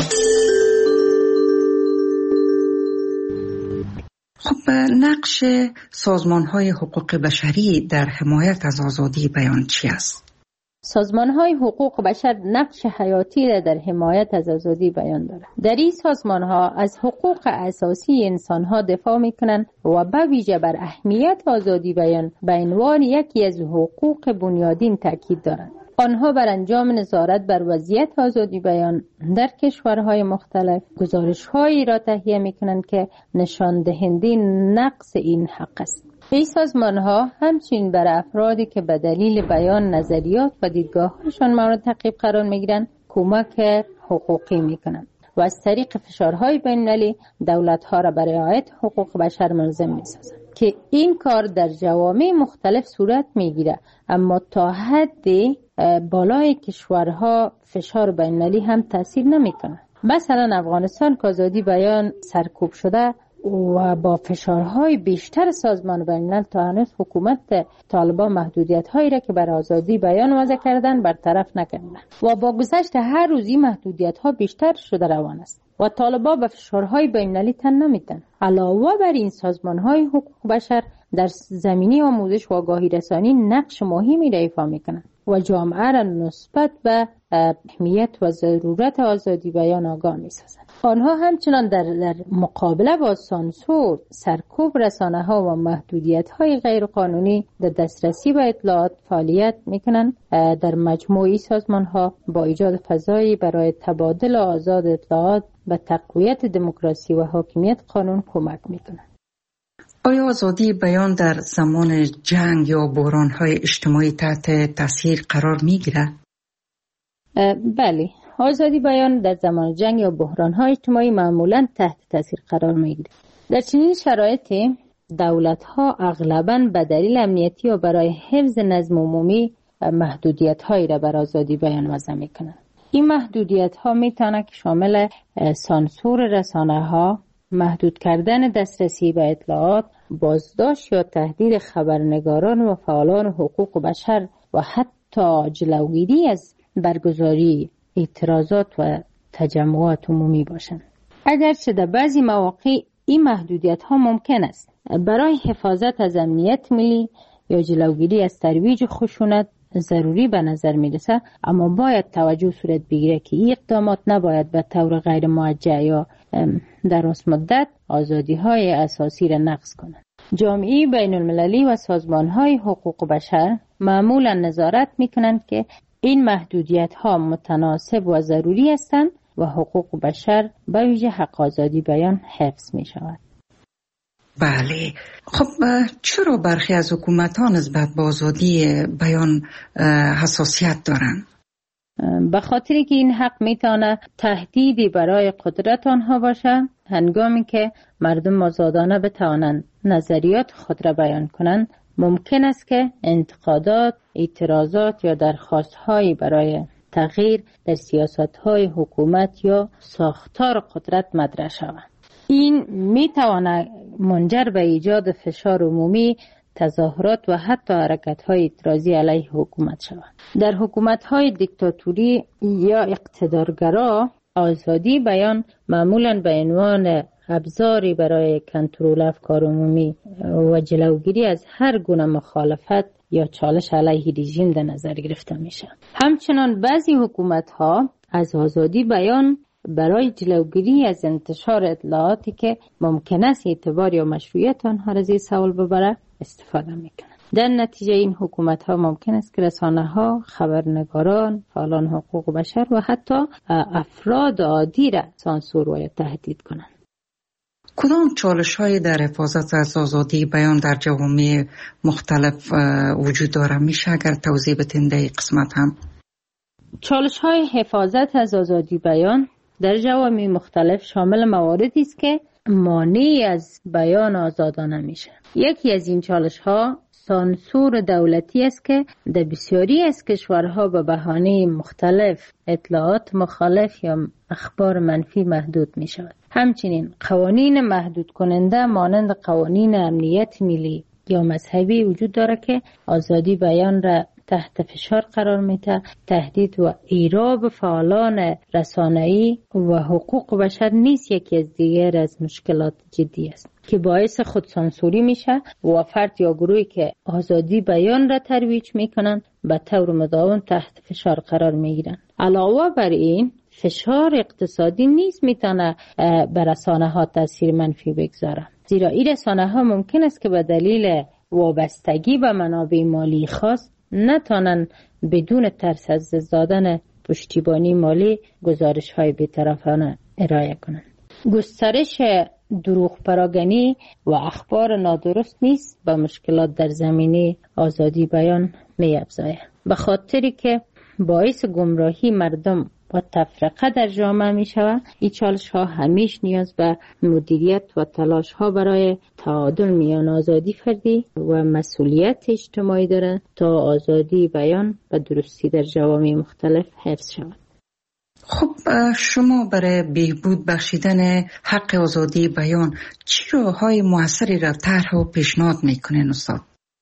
P: خب نقش سازمان‌های حقوق بشری در حمایت از آزادی بیان چی است؟
Q: سازمان‌های حقوق بشر نقش حیاتی را در حمایت از آزادی بیان دارند. در این سازمان‌ها از حقوق اساسی انسان‌ها دفاع می‌کنند و به ویژه بر اهمیت آزادی بیان به عنوان یکی از حقوق بنیادین تاکید دارند. آنها بر انجام نظارت بر وضعیت آزادی بیان در کشورهای مختلف گزارش‌هایی را تهیه می‌کنند که نشان دهنده نقص این حق است. این سازمان‌ها همچنین بر افرادی که به دلیل بیان نظریات و دیدگاه‌هایشان مورد تعقیب قرار می‌گیرند کمک حقوقی می‌کنند و از طریق فشارهای بین‌المللی دولت‌ها را برای رعایت حقوق بشر ملزم می‌سازند که این کار در جوامع مختلف صورت می‌گیرد، اما تا حد بالای کشورها فشار بین‌المللی هم تاثیر نمی‌کند. مثلا افغانستان که آزادی بیان سرکوب شده و با فشارهای بیشتر سازمان بین‌الملل تا هنوز حکومت طالبان محدودیت‌هایی را که بر آزادی بیان وضع کردن برطرف نکردند و با گذشت هر روز این محدودیت‌ها بیشتر شده روان است و طالبان به فشارهای بین‌المللی تن نمی‌دهند. علاوه بر این سازمان‌های حقوق بشر در زمینه آموزش و آگاهی رسانی نقش مهمی را ایفا میکنند و جامعه را نسبت به اهمیت و ضرورت آزادی بیان آگاه میسازند. آنها همچنان در مقابله با سانسور، سرکوب رسانه ها و محدودیت های غیر قانونی در دسترسی به اطلاعات فعالیت میکنند. در مجموعی سازمان ها با ایجاد فضایی برای تبادل آزاد اطلاعات به تقویت دموکراسی و حاکمیت قانون کمک میکنند.
P: آیا آزادی بیان در زمان جنگ یا بحران‌های اجتماعی تحت تاثیر قرار می‌گیرد؟
Q: بله، آزادی بیان در زمان جنگ یا بحران‌های اجتماعی معمولاً تحت تاثیر قرار می‌گیرد. در چنین شرایطی دولت‌ها اغلباً به دلیل امنیتی و برای حفظ نظم عمومی محدودیت‌هایی را بر آزادی بیان وضع می‌کنند. این محدودیت‌ها می‌تواند که شامل سانسور رسانه‌ها، محدود کردن دسترسی به اطلاعات، بازداشت یا تهدید خبرنگاران و فعالان حقوق بشر و حتی جلوگیری از برگزاری اعتراضات و تجمعات عمومی باشند. اگرچه در بعضی مواقع این محدودیت ها ممکن است برای حفاظت از امنیت ملی یا جلوگیری از ترویج خشونت ضروری به نظر میرسه، اما باید توجه صورت بگیره که این اقدامات نباید به طور غیر موجه یا در راست مدت آزادی های اساسی را نقض کنند. جامعه بین المللی و سازمان های حقوق بشر معمولا نظارت میکنند که این محدودیت ها متناسب و ضروری هستند و حقوق بشر به ویژه حق آزادی بیان حفظ می شود.
P: بله، خب چرا برخی از حکومت ها نسبت به آزادی بیان حساسیت دارند؟
Q: به خاطری که این حق میتونه تهدیدی برای قدرت آنها باشه، هنگامی که مردم آزادانه بتوانند نظریات خود را بیان کنند، ممکن است که انتقادات، اعتراضات یا درخواست‌هایی برای تغییر در سیاست‌های حکومت یا ساختار قدرت مطرح شود. این میتواند منجر به ایجاد فشار عمومی، تظاهرات و حتی حرکت‌های اعتراضی علیه حکومت شود. در حکومت‌های دیکتاتوری یا اقتدارگرا، آزادی بیان معمولاً به عنوان ابزاری برای کنترل افکار عمومی و جلوگیری از هر گونه مخالفت یا چالش علیه رژیم در نظر گرفته میشه. همچنان بعضی حکومت‌ها از آزادی بیان برای جلوگیری از انتشار اطلاعاتی که ممکن است اعتبار یا مشروعیت آنها را زیر سوال ببره استفاده میکنند. در نتیجه این حکومت‌ها ممکن است که رسانه‌ها، خبرنگاران، فعالان حقوق بشر و حتی افراد عادی را سانسور و تهدید کنند.
P: کدام چالش‌های در حفاظت از آزادی بیان در جوامع مختلف وجود داره؟ میشه اگر توضیح بدین در این قسمت هم؟
Q: چالش‌های حفاظت از آزادی بیان در جوامع مختلف شامل مواردی است که مانع از بیان آزادانه میشه. یکی از این چالش‌ها سانسور دولتی است که در بسیاری از کشورها به بهانه مختلف اطلاعات مخالف یا اخبار منفی محدود می شود. همچنین قوانین محدود کننده مانند قوانین امنیت ملی یا مذهبی وجود داره که آزادی بیان را تحت فشار قرار میده. تهدید و ایراب فعالان رسانه‌ای و حقوق بشر نیز یکی از دیگر از مشکلات جدی است که باعث خودسانسوری میشه و فرد یا گروهی که آزادی بیان را ترویج میکنن به طور مداوم تحت فشار قرار میگیرن. علاوه بر این فشار اقتصادی نیز میتونه بر رسانه‌ها تاثیر منفی بگذاره، زیرا این رسانه‌ها ممکن است که به دلیل وابستگی به منابع مالی خاص نتوانند بدون ترس از دادن پشتیبانی مالی گزارش‌های بی‌طرفانه ارائه کنند. گسترش دروغ پراگنی و اخبار نادرست نیست به مشکلات در زمینه آزادی بیان می‌افزاید، به خاطری که باعث گمراهی مردم و تفرقه در جامعه می شود. این چالش ها همیشه نیاز به مدیریت و تلاش ها برای تعادل میان آزادی فردی و مسئولیت اجتماعی داره تا آزادی بیان و درستی در جوامع مختلف حفظ شود.
P: خب شما برای بهبود بخشیدن حق آزادی بیان چه راه‌های موثری را طرح و پیشنهاد میکنین استاد؟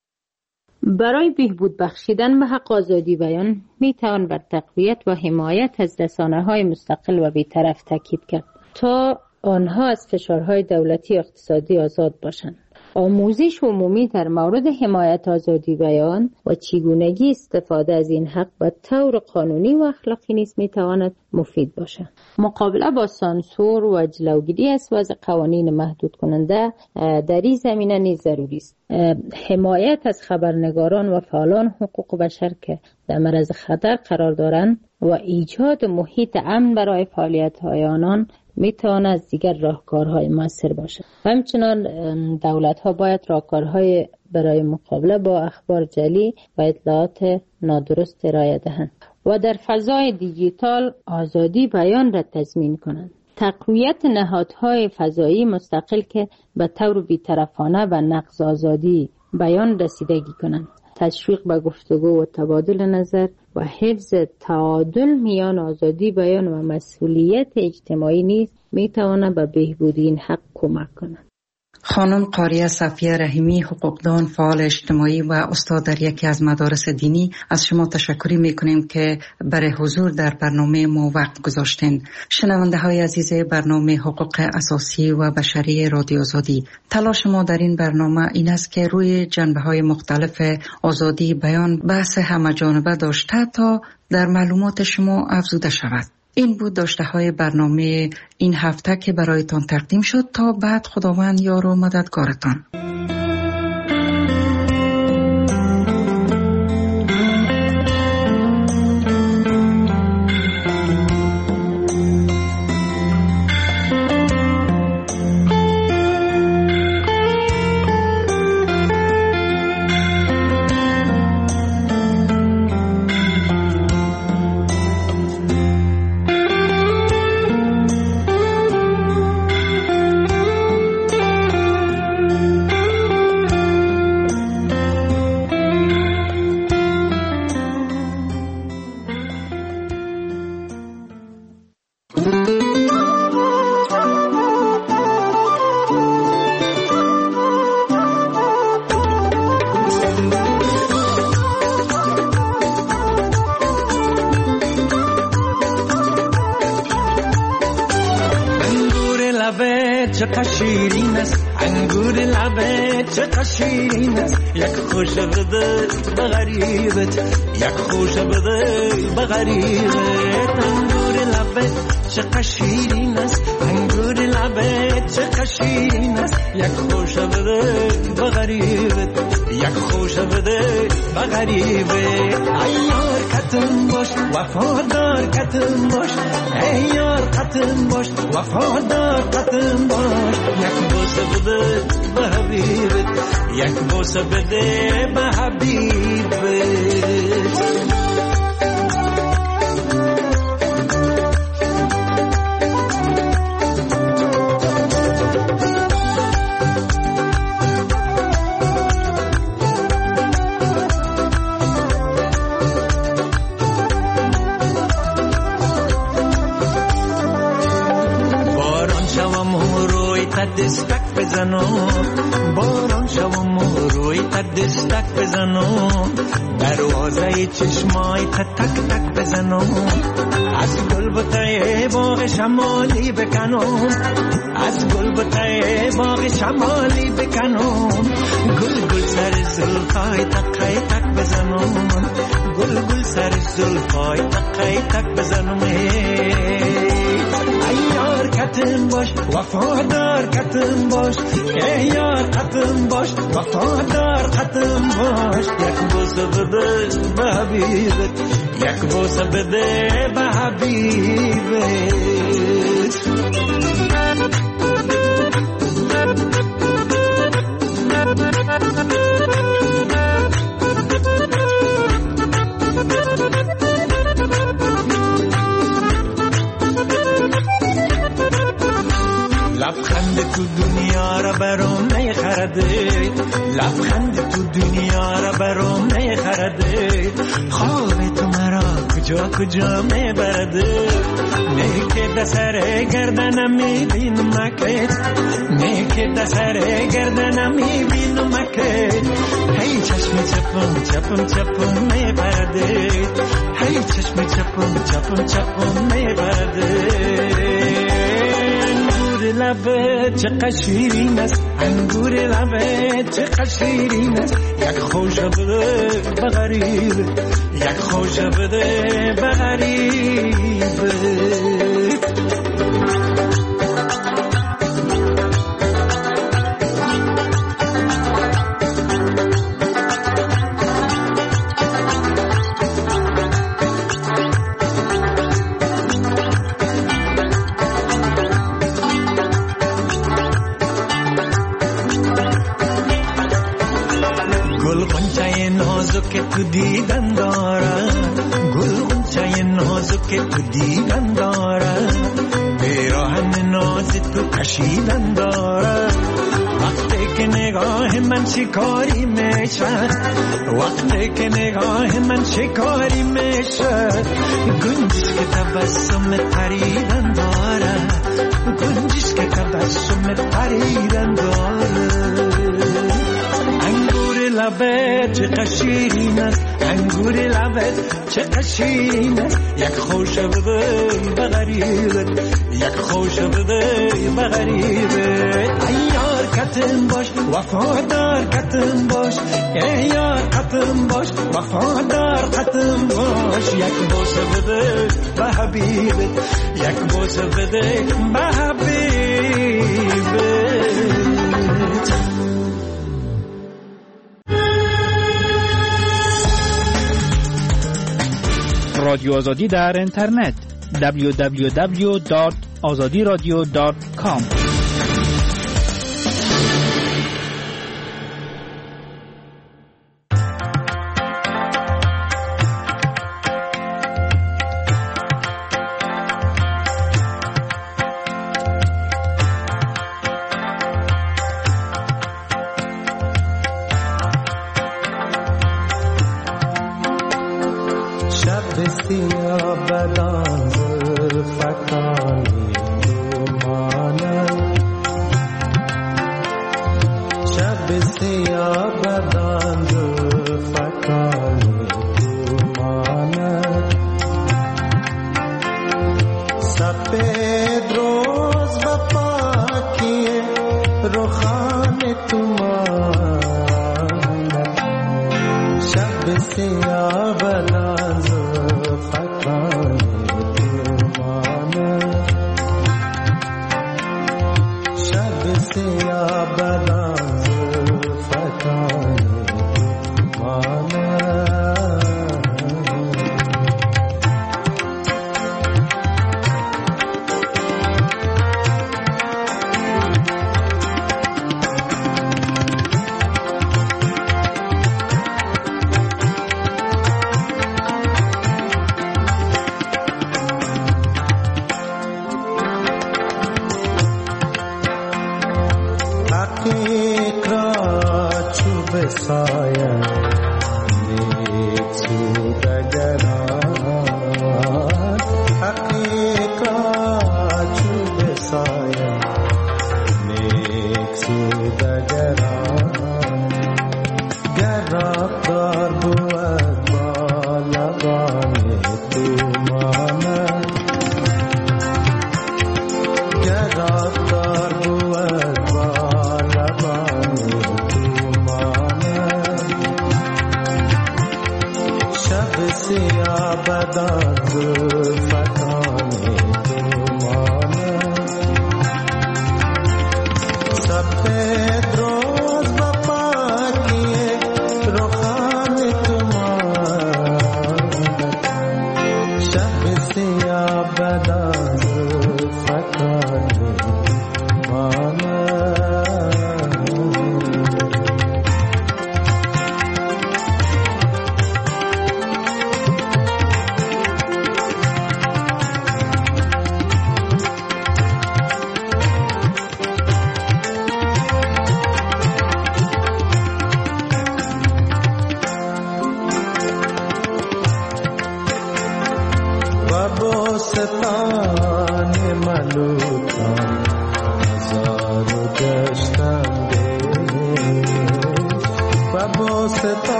Q: برای بهبود بخشیدن به حق آزادی بیان می توان بر تقویت و حمایت از رسانه‌های مستقل و بی‌طرف تاکید کرد تا آنها از فشارهای دولتی و اقتصادی آزاد باشند. آموزش عمومی در مورد حمایت آزادی بیان و چگونگی استفاده از این حق به طور قانونی و اخلاقی نیز میتواند مفید باشد. مقابله با سانسور و جلوگیری از وضع قوانین محدود کننده در این زمینه نیز ضروری است. حمایت از خبرنگاران و فعالان حقوق بشر که در معرض خطر قرار دارند و ایجاد محیط امن برای فعالیت‌های آنان میتواند از دیگر راهکارهای مؤثر باشد. همچنان دولت‌ها باید راهکارهای برای مقابله با اخبار جعلی و اطلاعات نادرست ارائه دهند و در فضای دیجیتال آزادی بیان را تضمین کنند. تقویت نهادهای فضایی مستقل که به طور بی‌طرفانه و نقض آزادی بیان رسیدگی کنند. تشویق به گفتگو و تبادل نظر و حفظ تعادل میان آزادی بیان و مسئولیت اجتماعی نیز میتواند به بهبود این حق کمک کند.
P: خانم قاریه صفیه رحیمی، حقوقدان، فعال اجتماعی و استاد در یکی از مدارس دینی، از شما تشکر میکنیم که برای حضور در برنامه ما وقت گذاشتین. شنونده های عزیز برنامه حقوق اساسی و بشری رادیو آزادی، تلاش ما در این برنامه این است که روی جنبه های مختلف آزادی بیان بحث همه‌جانبه داشته تا در معلومات شما افزوده شود. این بود داشته های برنامه این هفته که برایتان تقدیم شد. تا بعد خداوند یار و مددگارتان.
B: چقدر شیرین است انگور لبت، چقدر شیرین است یک خوش بده به غریبت، یک خوش بده به غریبت. انگور لبت چقدر شیرین است انگور لبت، چقدر شیرین است یک خوش بده به غریبت، یک خوش بده به غریبت. ایار کتم باش وفادار کتم باش، ایار کتم باش وفادار کتم باش. یک بوسه بده به حبیبت، یک بوسه بده به حبیبت. دستک بزنم باران شوم روی تا دستک بزنم، دروازه چشمای تا تک تک بزنم. از گلبتای باغ شمالی بکنم، از گلبتای باغ شمالی بکنم. گل گل سر زلفای تقای تک بزنم، گل گل سر زلفای تقای تک بزنم. ایار کتم باش وفادار کتم باش، ایار کتم باش وفادار کتم باش. یک بوسه بده به حبیبت، یک بوسه بده به حبیبت. لبخند تو دنیا را برام نیخرده، لبخند تو دنیا را برام نیخرده. خواب تو مرا کجا کجا میبرده، نیکه دسر گردنم میبینم مکت، نیکه دسر گردنم میبینم مکت. هی چشم چپم چپم چپم میبرده، هی چشم چپم چپم چپم میبرده. لبه لبت چقدر شیرین است، انگور لبت چقدر شیرین است. یک خوش بده به غریبه، یک خوش بده به غریبه. که تو دیدن داره، گل غنچه نازک که تو دیدن داره، پیراهن ناز تو کشیدن داره. وقتی که نگاه من شکاری میشه، وقتی که نگاه من شکاری میشه، گنجش که تبسم پریدن داره، گنجش که تبسم پریدن داره. لبت چقدر شیرین است، انگور لبت چقدر شیرین است. یک خوش بده به غریبت، یک خوش بده به غریبت. ایار کتم باش وفادار کتم باش، ایار کتم باش وفادار کتم باش. یک بوسه بده به حبیبت، یک بوسه بده به حبیبت.
H: رادیو آزادی در اینترنت www.azadiradio.com.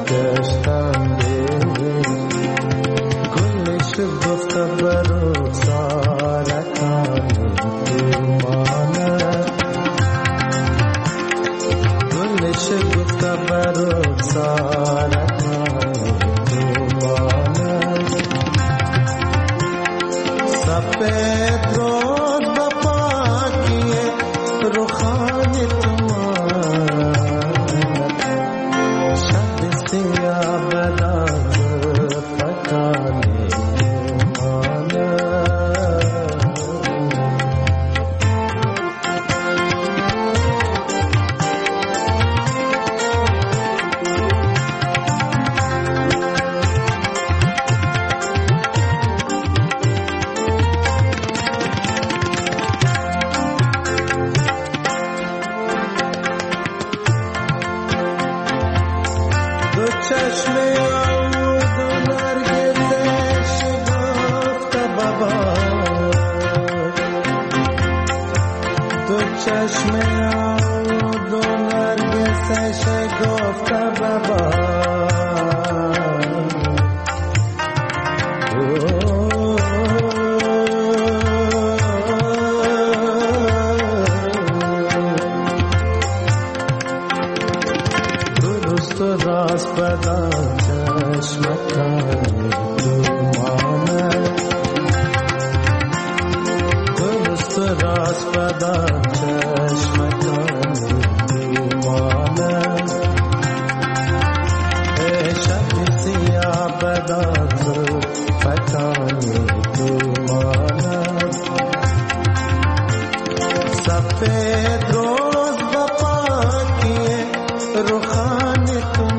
V: گلش گفت برو
J: सफेद रोज बपा किए रुखाने तुम